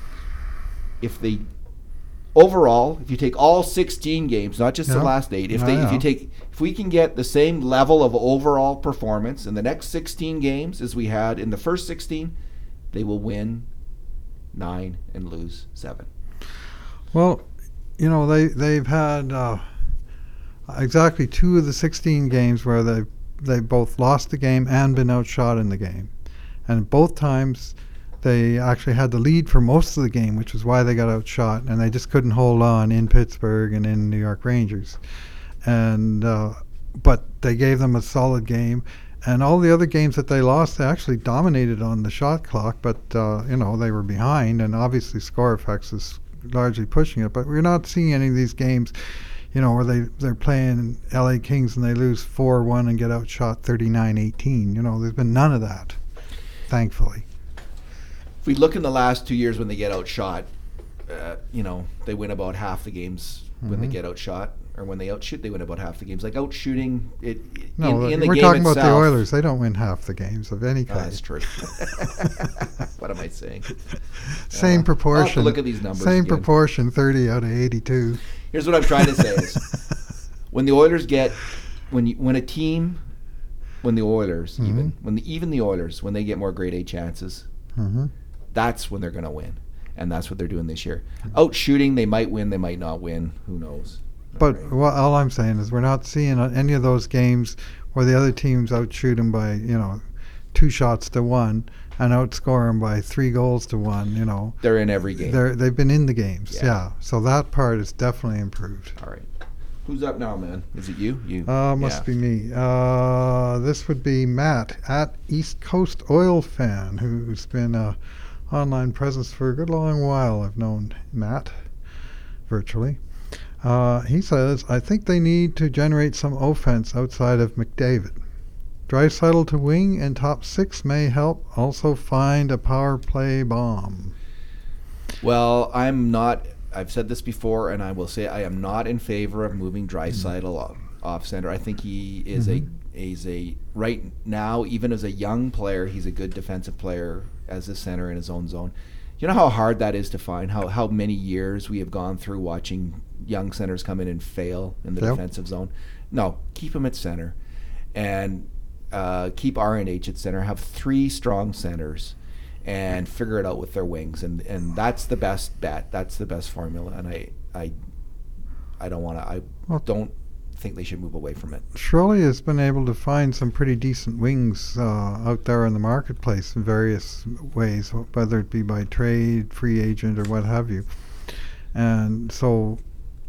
if they, overall, if you take all sixteen games, not just the Yeah. last eight, if I they, if know. you take, if we can get the same level of overall performance in the next sixteen games as we had in the first sixteen, they will win nine and lose seven. Well, you know, they, they've had uh, exactly two of the sixteen games where they they both lost the game and been outshot in the game. And both times they actually had the lead for most of the game, which is why they got outshot, and they just couldn't hold on in Pittsburgh and in New York Rangers. And uh, but they gave them a solid game. And all the other games that they lost, they actually dominated on the shot clock, but, uh, you know, they were behind, and obviously score effects is largely pushing it. But we're not seeing any of these games, you know, where they, they're playing L A Kings and they lose four one and get outshot thirty-nine eighteen. You know, there's been none of that, thankfully. If we look in the last two years when they get outshot, uh, you know, they win about half the games when they Mhm. get outshot, or when they outshoot, they win about half the games. Like outshooting, it No, in, in the we're game talking itself. about the Oilers. They don't win half the games of any Oh, kind. that's true. What am I saying? Same Uh, proportion. I'll have to look at these numbers Same again. proportion, thirty out of eighty-two. Here's what I'm trying to say is, when the Oilers get, when you, when a team, when the Oilers Mhm. even, when the, even the Oilers, when they get more grade A chances, Mm-hmm. that's when they're going to win. And that's what they're doing this year. Out shooting, they might win, they might not win. Who knows? But Right. well, all I'm saying is we're not seeing any of those games where the other teams outshoot them by, you know, two shots to one and outscore them by three goals to one. You know, They're in every game. they're they've been in the games. Yeah. Yeah. So that part is definitely improved. All right. Who's up now, man? Is it you? You? Uh, must Yeah. be me. Uh, this would be Matt at East Coast Oil Fan, who's been a online presence for a good long while. I've known Matt virtually. Uh, he says, I think they need to generate some offense outside of McDavid. Draisaitl to wing and top six may help. Also find a power play bomb. Well, I'm not. I've said this before, and I will say I am not in favor of moving Draisaitl off, off center. I think he is Mhm. a he's a right now, even as a young player, he's a good defensive player as a center in his own zone. You know how hard that is to find. How how many years we have gone through watching young centers come in and fail in the Yep. defensive zone. No, keep him at center, and uh, keep R and H at center. Have three strong centers, and figure it out with their wings, and and that's the best bet. That's the best formula, and I I I don't want to. I Well- don't think they should move away from it. Shirley has been able to find some pretty decent wings uh, out there in the marketplace in various ways, whether it be by trade, free agent, or what have you. And so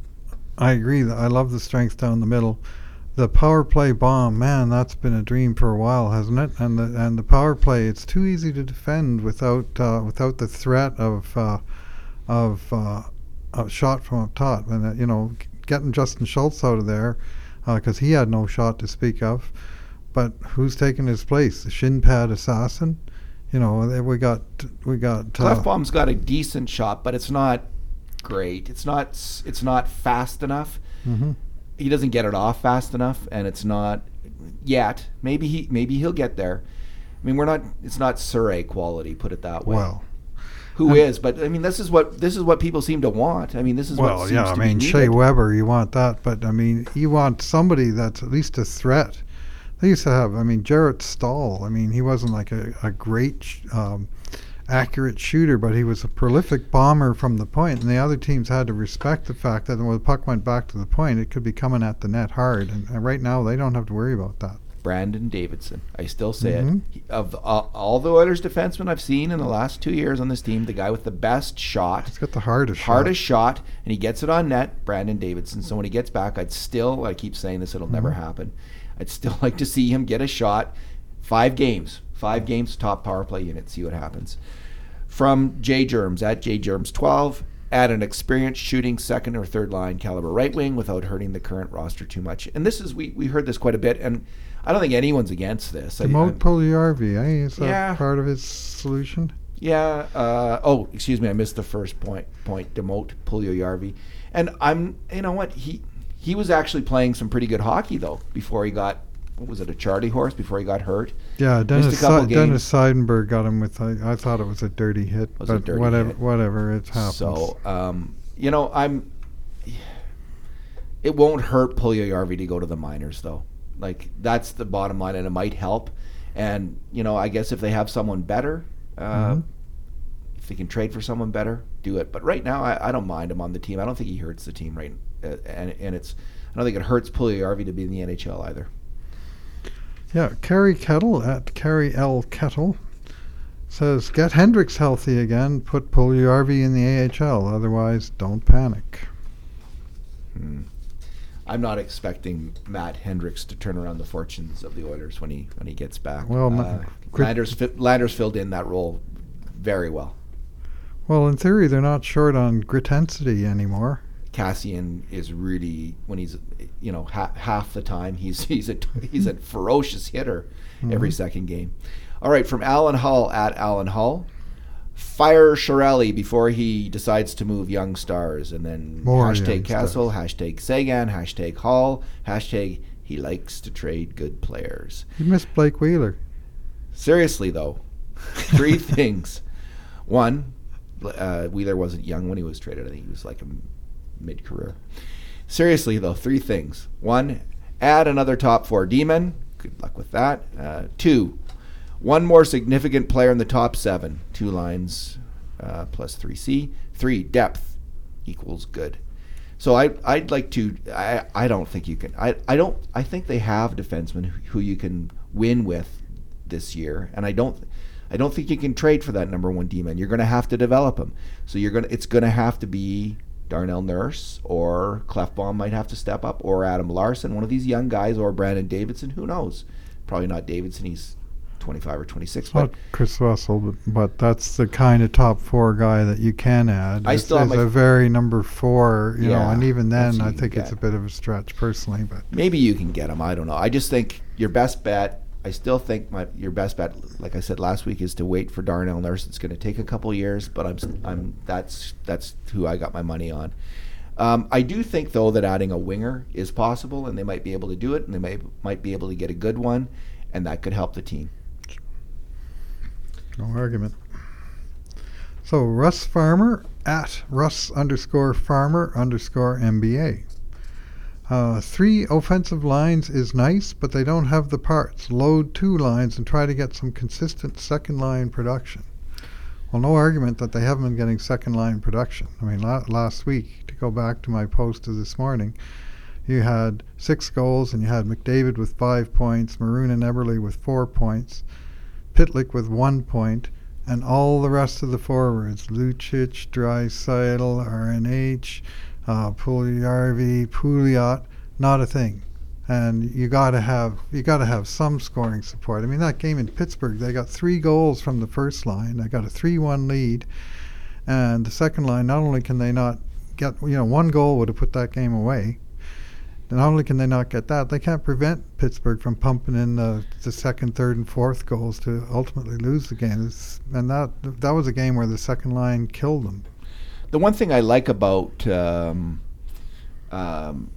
I agree that I love the strength down the middle. The power play bomb, man, that's been a dream for a while, hasn't it? And the and the power play, it's too easy to defend without uh, without the threat of uh, of uh, a shot from up top. And uh, you know, getting Justin Schultz out of there because uh, he had no shot to speak of. But who's taking his place? The shin pad assassin. You know, we got we got. Uh, Clefbaum's got a decent shot, but it's not great. It's not s- it's not fast enough. mm-hmm. He doesn't get it off fast enough, and it's not yet. Maybe he maybe he'll get there. I mean, we're not. It's not Surrey quality, put it that way. Well, Who um, is? But I mean, this is what this is what people seem to want. I mean, this is what well, seems yeah. to I be mean, needed. Shea Weber, you want that, but I mean, you want somebody that's at least a threat. They used to have. I mean, Jarrett Stahl. I mean, he wasn't like a, a great um, accurate shooter, but he was a prolific bomber from the point, and the other teams had to respect the fact that when the puck went back to the point, it could be coming at the net hard. And, and right now, they don't have to worry about that. Brandon Davidson. I still say Mhm. it. He, of the, uh, all the Oilers defensemen I've seen in the last two years on this team, the guy with the best shot, He's got the hardest, hardest shot, and he gets it on net, Brandon Davidson. So when he gets back, I'd still, I keep saying this, it'll never Mhm. happen. I'd still like to see him get a shot. Five games. Five games, top power play unit. See what happens. From J Germs, at J Germs twelve, add an experienced shooting second or third line caliber right wing without hurting the current roster too much. And this is, we, we heard this quite a bit, and I don't think anyone's against this. I- Demote I- Puljujärvi, eh? Is that Yeah. part of his solution? Yeah. Uh, oh, excuse me. I missed the first point. Point. Demote Puljujärvi, and I'm. You know what? He he was actually playing some pretty good hockey though before he got. What was it? A Charlie horse before he got hurt. Yeah, Missed Dennis a couple Si- games. Dennis Seidenberg got him with. I, I thought it was a dirty hit, Was a but dirty whatever, hit. whatever, it happens. So, um, you know, I'm. It won't hurt Puljujärvi to go to the minors, though. Like that's the bottom line, and it might help. And you know, I guess if they have someone better, uh, Mhm. if they can trade for someone better, do it. But right now, I, I don't mind him on the team. I don't think he hurts the team right, uh, and and it's. I don't think it hurts Puljujärvi to be in the N H L either. Yeah, Carrie Kettle at Carrie L Kettle says, "Get Hendricks healthy again. Put Puljujärvi in the A H L. Otherwise, don't panic." Hmm. I'm not expecting Matt Hendricks to turn around the fortunes of the Oilers when he when he gets back. Well, Ma- uh, Grit- Landers fi- Landers filled in that role very well. Well, in theory, they're not short on gritensity anymore. Cassian is really when he's you know ha- half the time he's he's a he's a ferocious hitter every Mhm. second game. All right, from Alan Hull at Alan Hull. Fire Shirelli before he decides to move young stars, and then More hashtag young Castle, stars. hashtag Sagan, hashtag Hall, hashtag he likes to trade good players. You missed Blake Wheeler. Seriously though, three things. One, uh, Wheeler wasn't young when he was traded. I think he was like a mid-career. Seriously though, three things. One, add another top four D-man. Good luck with that. Uh, two, one more significant player in the top seven. Two lines uh, plus three C. Three, depth equals good. So I, I'd like to. I, I don't think you can. I, I don't. I think they have defensemen who, who you can win with this year, and I don't. I don't think you can trade for that number one D-man. You're going to have to develop him. So you're going. to It's going to have to be Darnell Nurse, or Clefbaum might have to step up, or Adam Larson, one of these young guys, or Brandon Davidson. Who knows? Probably not Davidson. He's twenty-five or twenty-six. It's not Chris Russell, but, but that's the kind of top four guy that you can add. I It's- still have it's my- a very number four, you know, Yeah, and even that's then, who I you think can it's a get. bit of a stretch personally. But Maybe you can get him. I don't know. I just think your best bet. I still think my your best bet, like I said last week, is to wait for Darnell Nurse. It's going to take a couple years, but I'm I'm that's that's who I got my money on. Um, I do think though that adding a winger is possible, and they might be able to do it, and they might might be able to get a good one, and that could help the team. no argument. So Russ Farmer at Russ underscore Farmer underscore M B A. Uh, three offensive lines is nice, but they don't have the parts. Load two lines and try to get some consistent second line production. Well, no argument that they haven't been getting second line production. I mean, la- last week, to go back to my post of this morning, you had six goals and you had McDavid with five points, Maroon and Eberle with four points, Pitlick with one point, and all the rest of the forwards, Lucic, Draisaitl, R N H, uh, Puljujärvi, Pouliot, not a thing. And you gotta have you gotta have some scoring support. I mean, that game in Pittsburgh, they got three goals from the first line. They got a three one lead, and the second line, not only can they not get, you know, one goal would have put that game away. Not only can they not get that, they can't prevent Pittsburgh from pumping in the, the second, third, and fourth goals to ultimately lose the game. It's, and that that was a game where the second line killed them. The one thing I like about um, um,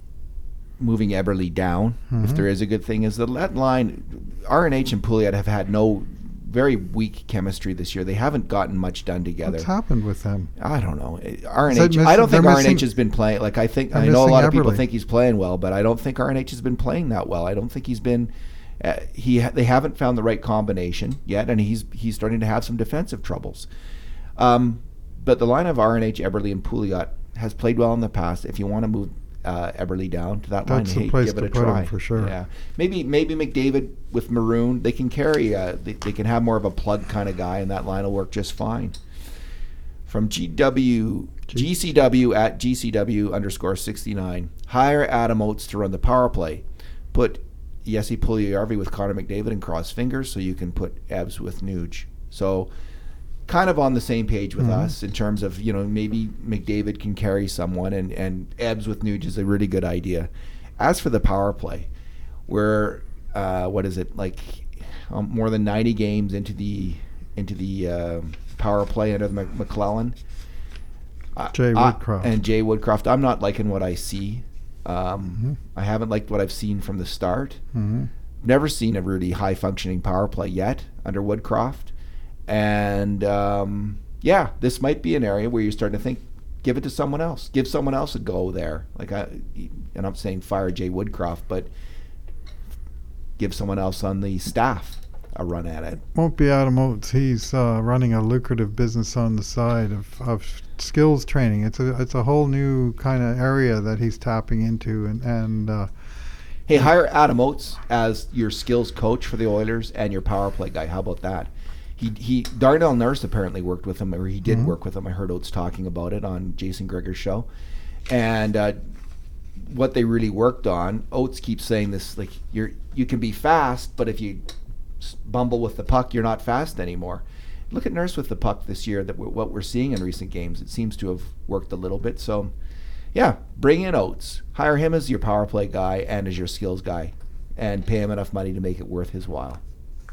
moving Eberle down, Mhm. if there is a good thing, is that that line, R N H and Pouliot have had no very weak chemistry this year. They haven't gotten much done together. What's happened with them? I don't know. R N H. Is that I missing- don't think they're R N H missing- has been playing. Like I think they're I know a lot missing of people Eberle. think he's playing well, but I don't think R N H has been playing that well. I don't think he's been. Uh, he ha- they haven't found the right combination yet, and he's he's starting to have some defensive troubles. Um, but the line of R N H, Eberle, and Pouliot has played well in the past. If you want to move uh, Eberle down to that line, That's the hey, place give it to a put him try for sure. Yeah, maybe maybe McDavid with Maroon, they can carry. Uh, they, they can have more of a plug kind of guy, and that line will work just fine. From G W G C W at G C W underscore sixty-nine. Hire Adam Oates to run the power play. Put Jesse Puljujärvi with Connor McDavid and cross fingers, so you can put Ebbs with Nuge. So kind of on the same page with Mhm. us in terms of, you know, maybe McDavid can carry someone, and, and Ebbs with Nuge is a really good idea. As for the power play, we're, uh, what is it, like um, more than ninety games into the into the uh, power play under the Mc- McClellan. Jay I, Woodcroft. and Jay Woodcroft. I'm not liking what I see. Um, mm-hmm. I haven't liked what I've seen from the start. Mm-hmm. Never seen a really high functioning power play yet under Woodcroft. And um, yeah, this might be an area where you're starting to think, give it to someone else. Give someone else a go there. Like I, and I'm saying fire Jay Woodcroft, but give someone else on the staff a run at it. Won't be Adam Oates. He's uh, running a lucrative business on the side of, of skills training. It's a it's a whole new kind of area that he's tapping into. And, and uh, hey, hire Adam Oates as your skills coach for the Oilers and your power play guy. How about that? He he. Darnell Nurse apparently worked with him, or he did mm-hmm. work with him. I heard Oates talking about it on Jason Gregor's show, and uh, what they really worked on. Oates keeps saying this, like you're you can be fast, but if you bumble with the puck, you're not fast anymore. Look at Nurse with the puck this year. That we're, what we're seeing in recent games, it seems to have worked a little bit. So, yeah, bring in Oates, hire him as your power play guy and as your skills guy, and pay him enough money to make it worth his while.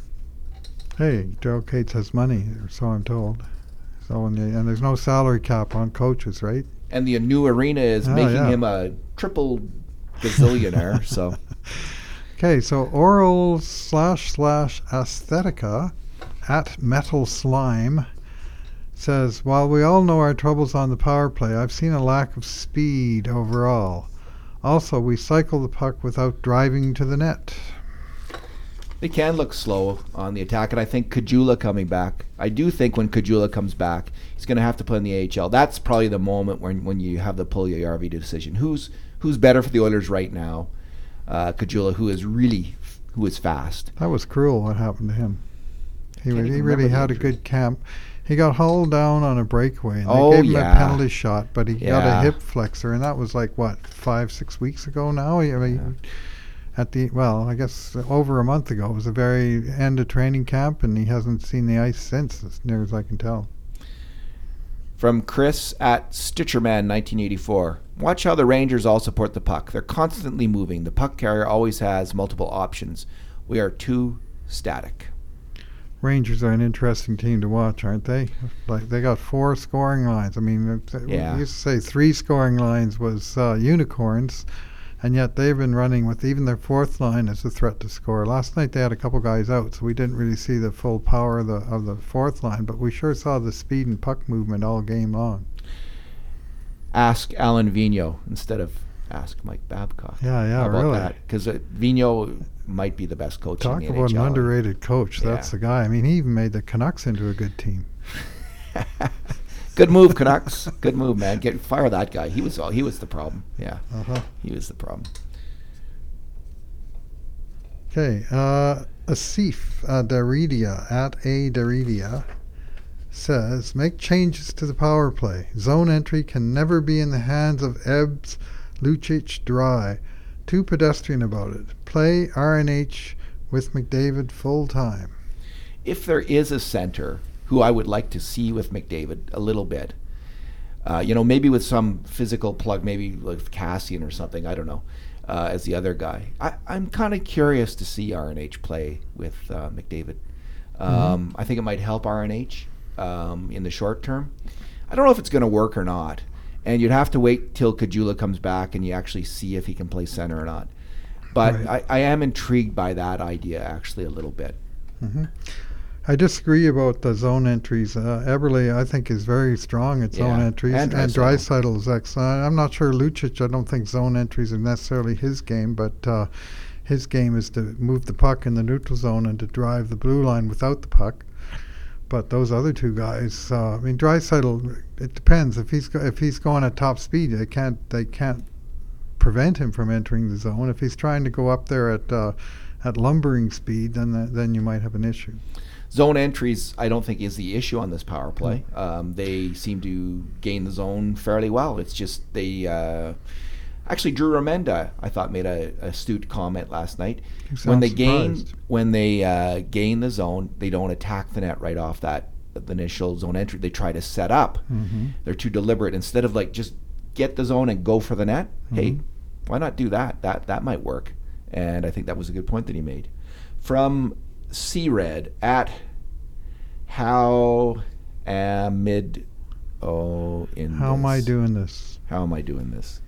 Hey, Joe Cates has money, or so I'm told. So and, the, and there's no salary cap on coaches, right? And the new arena is oh, making yeah. him a triple gazillionaire. So. Okay, so oral slash slash aesthetica at Metal Slime says, while we all know our troubles on the power play, I've seen a lack of speed overall. Also, we cycle the puck without driving to the net. They can look slow on the attack, and I think Kajula coming back. I do think when Kajula comes back, he's going to have to play in the A H L. That's probably the moment when when you have the Puljujarvi decision. Who's who's better for the Oilers right now? Uh, Kajula, who is really who is fast. That was cruel what happened to him. He, Can't he even really remember had the a good camp. He got hauled down on a breakaway, and they Oh, gave him yeah. a penalty shot, but he got Yeah. a hip flexor, and that was like, what, five, six weeks ago now? I mean, at the, well, I guess over a month ago. It was the very end of training camp, and he hasn't seen the ice since, as near as I can tell. From Chris at Stitcherman nineteen eighty-four. Watch how the Rangers all support the puck. They're constantly moving. The puck carrier always has multiple options. We are too static. Rangers are an interesting team to watch, aren't they? Like they got four scoring lines. I mean, Yeah. we used to say three scoring lines was uh, unicorns, and yet they've been running with even their fourth line as a threat to score. Last night they had a couple guys out, so we didn't really see the full power of the of the fourth line, but we sure saw the speed and puck movement all game long. Ask Alan Vigneault instead of ask Mike Babcock. Yeah, yeah, How about really. that? Because uh, Vigneault might be the best coach Talk in the about N H L. an underrated coach. That's Yeah. the guy. I mean, he even made the Canucks into a good team. Good move, Canucks. Good move, man. Get fire that guy. He was all. He was the problem. Yeah, Uh-huh. he was the problem. Okay, uh, Asif uh, Daridia at A Daridia says, make changes to the power play. Zone entry can never be in the hands of Ebbs, Lucic, Dry. Too pedestrian about it. Play R N H with McDavid full time. If there is a center who I would like to see with McDavid a little bit, uh, you know, maybe with some physical plug, maybe like Cassian or something, I don't know, uh, as the other guy. I, I'm kind of curious to see R N H play with uh, McDavid. Um, mm-hmm. I think it might help R N H um, in the short term. I don't know if it's going to work or not. And you'd have to wait till Kajula comes back and you actually see if he can play center or not. But Right. I, I am intrigued by that idea actually a little bit. Mm-hmm. I disagree about the zone entries. Uh, Eberle, I think, is very strong at zone Yeah, entries, and and Draisaitl. Draisaitl is excellent. I'm not sure Lucic. I don't think zone entries are necessarily his game, but uh, his game is to move the puck in the neutral zone and to drive the blue line without the puck. But those other two guys, uh, I mean, Draisaitl. It depends if he's go- if he's going at top speed. They can't they can't prevent him from entering the zone. If he's trying to go up there at uh, at lumbering speed, then the, then you might have an issue. Zone entries, I don't think, is the issue on this power play. Um, they seem to gain the zone fairly well. It's just they... Uh, actually, Drew Remenda, I thought, made a astute comment last night. When they gain, when they uh, gain the zone, they don't attack the net right off that the initial zone entry. They try to set up. Mm-hmm. They're too deliberate. Instead of like just get the zone and go for the net, mm-hmm. hey, why not do that? That that might work. And I think that was a good point that he made. From C-Red at How amid oh in How this? am I doing this? How am I doing this?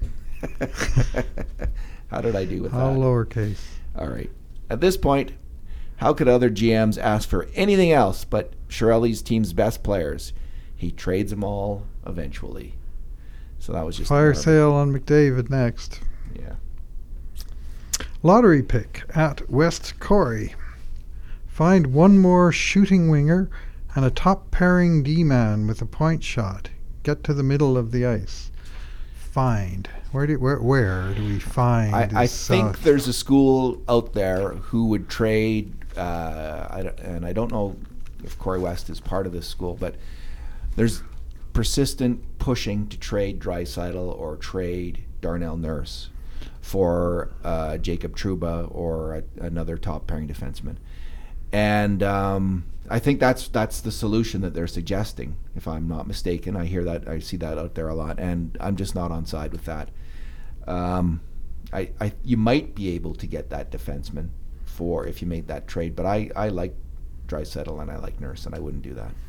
How did I do with How that? lowercase? All right. At this point, how could other G Ms ask for anything else but Chiarelli's team's best players? He trades them all eventually. So that was just Fire more of a- sale on McDavid next. Yeah. Lottery pick at West Corey. Find one more shooting winger and a top pairing D-man with a point shot. Get to the middle of the ice. Find. Where do where where do we find? I, I this, uh, think there's a school out there who would trade, uh, I don't- and I don't know if Corey West is part of this school, but there's persistent pushing to trade Draisaitl or trade Darnell Nurse for uh, Jacob Trouba or a, another top pairing defenseman. And um, I think that's that's the solution that they're suggesting, if I'm not mistaken. I hear that, I see that out there a lot, and I'm just not on side with that. Um, I, I you might be able to get that defenseman for if you made that trade, but I, I like Draisaitl and I like Nurse, and I wouldn't do that.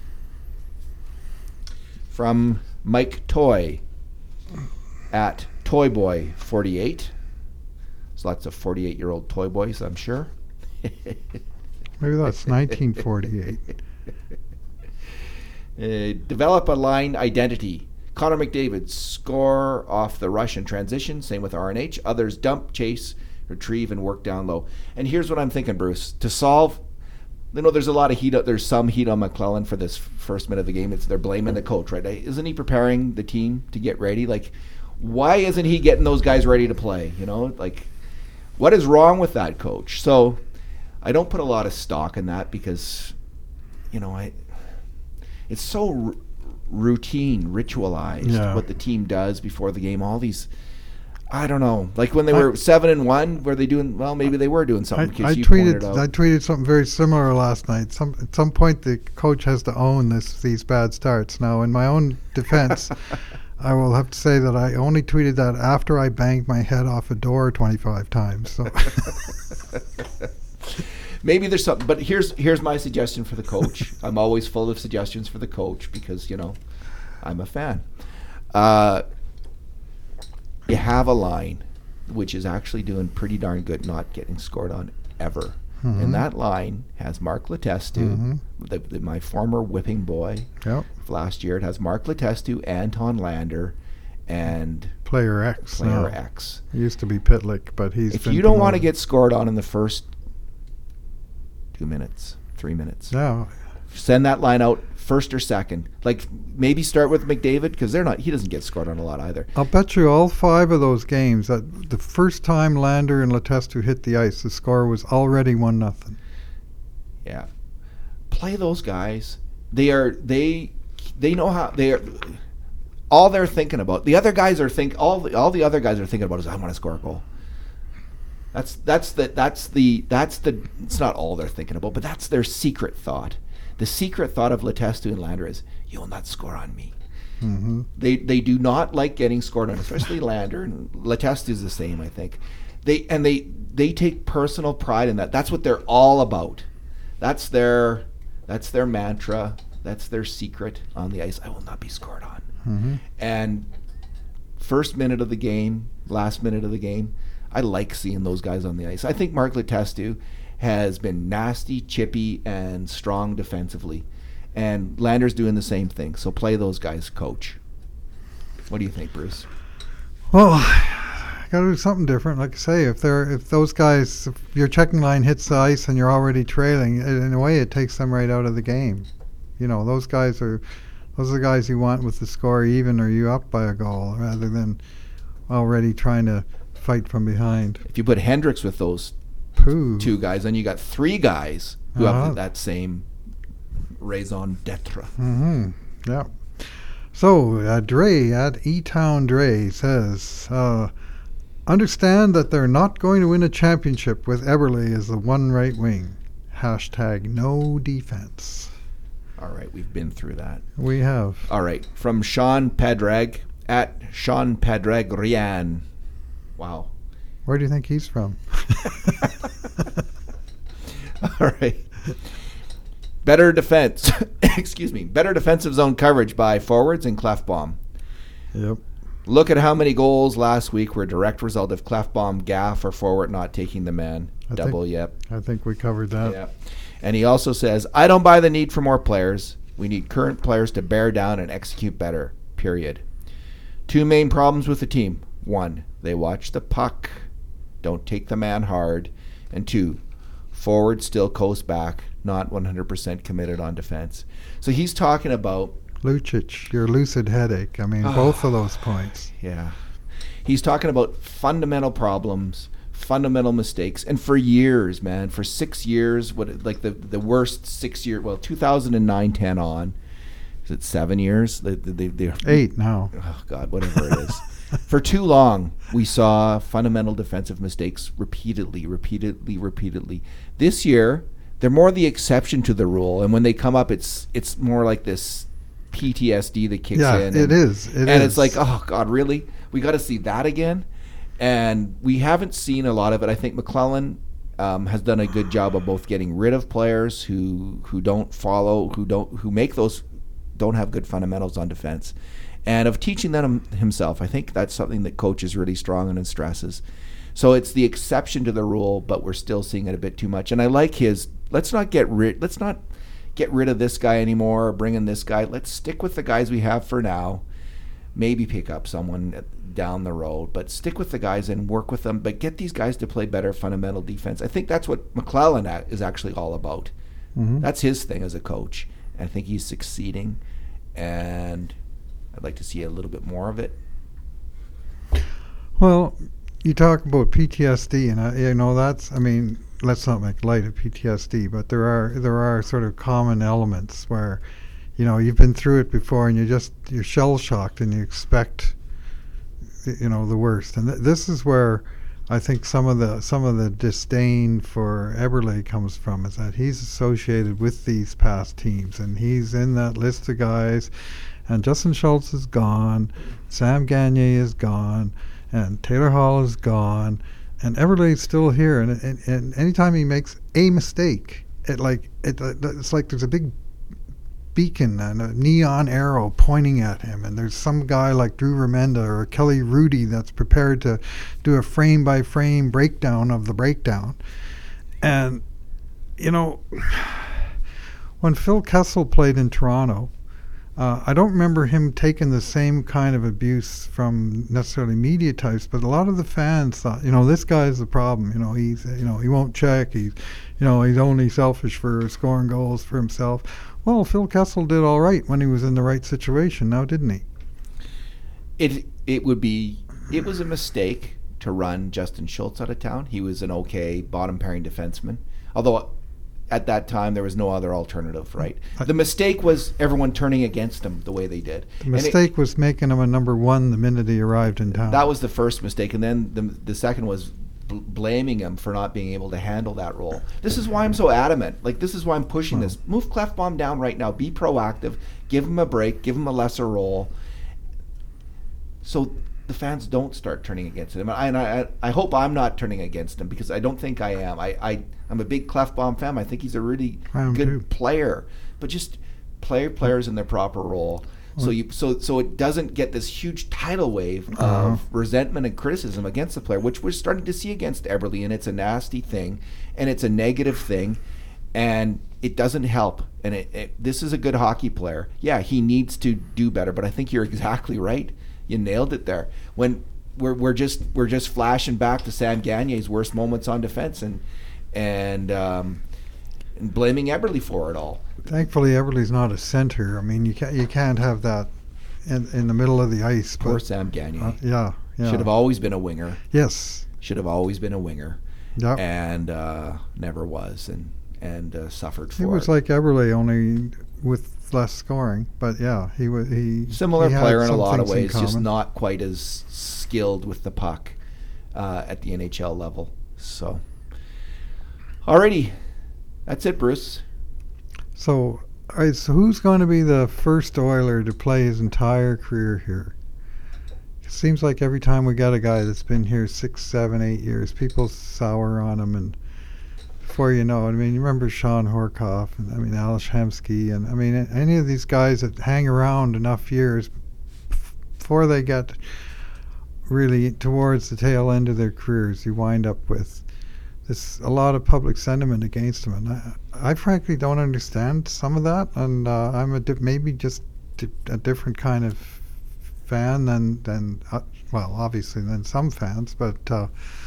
From Mike Toy at Toyboy forty-eight. There's lots of forty-eight-year-old toy boys, I'm sure. Maybe that's nineteen forty-eight. Uh, develop a line identity. Connor McDavid, score off the rush and transition. Same with R N H. Others dump, chase, retrieve, and work down low. And here's what I'm thinking, Bruce. To solve, you know, there's a lot of heat. There's some heat on McClellan for this first minute of the game. It's they're blaming the coach, right? Isn't he preparing the team to get ready? Like, why isn't he getting those guys ready to play? You know, like, what is wrong with that coach? So, I don't put a lot of stock in that because, you know, I. It's so r- routine, ritualized, Yeah. what the team does before the game. All these, I don't know, like when they I- were seven and one, were they doing? Well, maybe they were doing I, something. because I you tweeted pointed out. I tweeted something very similar last night. Some at some point the coach has to own this these bad starts. Now, in my own defense, I will have to say that I only tweeted that after I banged my head off a door twenty-five times. So Maybe there's something, but here's here's my suggestion for the coach. I'm always full of suggestions for the coach because, you know, I'm a fan. Uh, you have a line which is actually doing pretty darn good, not getting scored on ever. Mhm. And that line has Mark Letestu, Mhm. the, the, my former whipping boy yep, of last year. It has Mark Letestu, Anton Lander, and player X. player now. X. It used to be Pitlick, but he's. If been you don't want to promoted. get scored on in the first two minutes, three minutes, No, send that line out first or second. Like maybe start with McDavid because they're not. He doesn't get scored on a lot either. I'll bet you all five of those games that the first time Lander and Letestu hit the ice, the score was already one nothing. Yeah, play those guys. They are they they know how they are. All they're thinking about. The other guys are think all the, all the other guys are thinking about is I want to score a goal. That's that's the that's the that's the it's not all they're thinking about, but that's their secret thought. The secret thought of Letestu and Lander is you'll not score on me. Mm-hmm. They they do not like getting scored on, especially Lander, and Letestu is the same, I think. They and they they take personal pride in that. That's what they're all about. That's their that's their mantra. That's their secret on the ice. I will not be scored on. Mm-hmm. And first minute of the game, last minute of the game, I like seeing those guys on the ice. I think Mark Letestu has been nasty, chippy, and strong defensively. And Lander's doing the same thing. So play those guys, coach. What do you think, Bruce? Well, got to do something different. Like I say, if they're if those guys, if your checking line hits the ice and you're already trailing, in a way, it takes them right out of the game. You know, those guys are those are the guys you want with the score even or you up by a goal, rather than already trying to fight from behind. If you put Hendricks with those Pooh. two guys, then you got three guys who Uh-huh. have that same raison d'etre. Mm-hmm. Yeah. So, uh, Dre at E-Town Dre says, uh, understand that they're not going to win a championship with Eberle as the one right wing. Hashtag no defense. All right, we've been through that. We have. All right, from Sean Padraig at Sean Padraig Rian. Wow. Where do you think he's from? All right. Better defense. excuse me, better defensive zone coverage by forwards and Klefbom. Yep. Look at how many goals last week were a direct result of Klefbom, gaff, or forward not taking the man. I Double, think, yep. I think we covered that. Yeah. And he also says, I don't buy the need for more players. We need current players to bear down and execute better, period. Two main problems with the team. One, they watch the puck, don't take the man hard. And two, forward still coast back, not one hundred percent committed on defense. So he's talking about... Lucic, your lucid headache. I mean, both of those points. Yeah. He's talking about fundamental problems, fundamental mistakes. And for years, man, for six years, what like the, the worst six year, well, two thousand nine ten on, is it seven years? They, they, they, Eight now. Oh, God, whatever it is. For too long, we saw fundamental defensive mistakes repeatedly, repeatedly, repeatedly. This year, they're more the exception to the rule. And when they come up, it's it's more like this P T S D that kicks yeah, in. Yeah, and, it is. It and is. it's like, oh, God, really? We got to see that again? And we haven't seen a lot of it. I think McClellan um, has done a good job of both getting rid of players who who don't follow, who don't who make those, don't have good fundamentals on defense, and of teaching them himself. I think that's something that coach is really strong on and stresses. So it's the exception to the rule, but we're still seeing it a bit too much. And I like his, let's not get rid, let's not get rid of this guy anymore or bring in this guy. Let's stick with the guys we have for now. Maybe pick up someone down the road, but stick with the guys and work with them. But get these guys to play better fundamental defense. I think that's what McClellan is actually all about. Mm-hmm. That's his thing as a coach. And I think he's succeeding. And I'd like to see a little bit more of it. Well, you talk about P T S D, and I, you know that's. I mean, let's not make light of P T S D, but there are there are sort of common elements where, you know, you've been through it before, and you just you're shell shocked, and you expect, you know, the worst. And th- this is where I think some of the some of the disdain for Eberle comes from, is that he's associated with these past teams, and he's in that list of guys. And Justin Schultz is gone, Sam Gagner is gone, and Taylor Hall is gone, and Eberle's still here. And, and, and anytime he makes a mistake, it like it, it's like there's a big beacon and a neon arrow pointing at him, and there's some guy like Drew Remenda or Kelly Rudy that's prepared to do a frame by frame breakdown of the breakdown. And you know, when Phil Kessel played in Toronto, Uh, I don't remember him taking the same kind of abuse from necessarily media types, but a lot of the fans thought, you know, this guy's the problem. You know, he's, you know, he won't check. He's, you know, he's only selfish for scoring goals for himself. Well, Phil Kessel did all right when he was in the right situation, now didn't he? It it would be it was a mistake to run Justin Schultz out of town. He was an okay bottom pairing defenseman, although at that time there was no other alternative, right? The mistake was everyone turning against him the way they did. The mistake it, was making him a number one the minute he arrived in town. That was the first mistake, and then the the second was bl- blaming him for not being able to handle that role. This is why I'm so adamant. Like, this is why I'm pushing oh. this. Move Klefbom down right now. Be proactive. Give him a break. Give him a lesser role. So the fans don't start turning against him. And I, I, I hope I'm not turning against him, because I don't think I am. I, I, I'm a big Klefbom fan. I think he's a really good too. player. But just play players in their proper role. So you so so it doesn't get this huge tidal wave of uh-huh. resentment and criticism against the player, which we're starting to see against Eberle, and it's a nasty thing, and it's a negative thing, and it doesn't help. And it, it, this is a good hockey player. Yeah, he needs to do better, but I think you're exactly right. You nailed it there. When we're we're just we're just flashing back to Sam Gagner's worst moments on defense, and and um, and blaming Eberle for it all. Thankfully, Eberle's not a center. I mean, you can't you can't have that in in the middle of the ice. Poor but, Sam Gagner. Uh, yeah, yeah. Should have always been a winger. Yes. Should have always been a winger. Yeah. And uh, never was, and and uh, suffered for it. He was it. like Eberle, only with less scoring. But yeah, he was he similar he player in a lot of ways, just not quite as skilled with the puck uh, at the N H L level. So, alrighty, that's it, Bruce. So, all right, so who's going to be the first Oiler to play his entire career here? It seems like every time we got a guy that's been here six, seven, eight years, people sour on him. And before you know it. I mean, you remember Sean Horkoff, and I mean Ales Hemsky, and I mean any of these guys that hang around enough years before they get really towards the tail end of their careers, you wind up with this a lot of public sentiment against them, and I, I frankly don't understand some of that, and uh, I'm a di- maybe just di- a different kind of fan than than uh, well, obviously than some fans, but. Uh,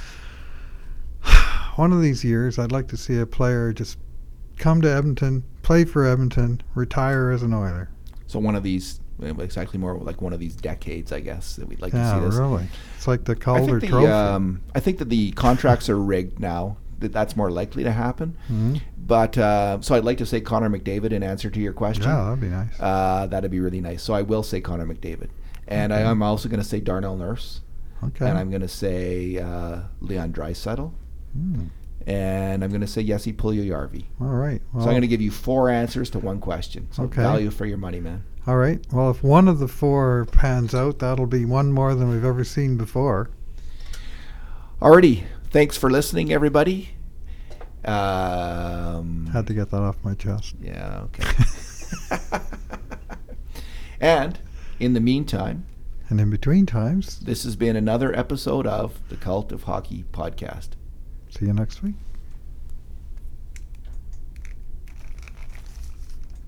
One of these years, I'd like to see a player just come to Edmonton, play for Edmonton, retire as an Oiler. So one of these, exactly more like one of these decades, I guess, that we'd like yeah, to see this. really. It's like the I Calder think Trophy. the, um, I think that the contracts are rigged now. That that's more likely to happen. Mm-hmm. But uh, so I'd like to say Connor McDavid in answer to your question. Yeah, that'd be nice. Uh, that'd be really nice. So I will say Connor McDavid, and Okay. I, I'm also going to say Darnell Nurse, Okay. and I'm going to say uh, Leon Draisaitl. Mm. And I'm going to say Jesse Puljujarvi. All right. Well, So I'm going to give you four answers to one question. So Okay. value for your money, man. all right. Well, if one of the four pans out, that'll be one more than we've ever seen before. Alrighty. Thanks for listening, everybody. Um, Had to get that off my chest. yeah, okay. And in the meantime, And in between times, this has been another episode of the Cult of Hockey podcast. see you next week.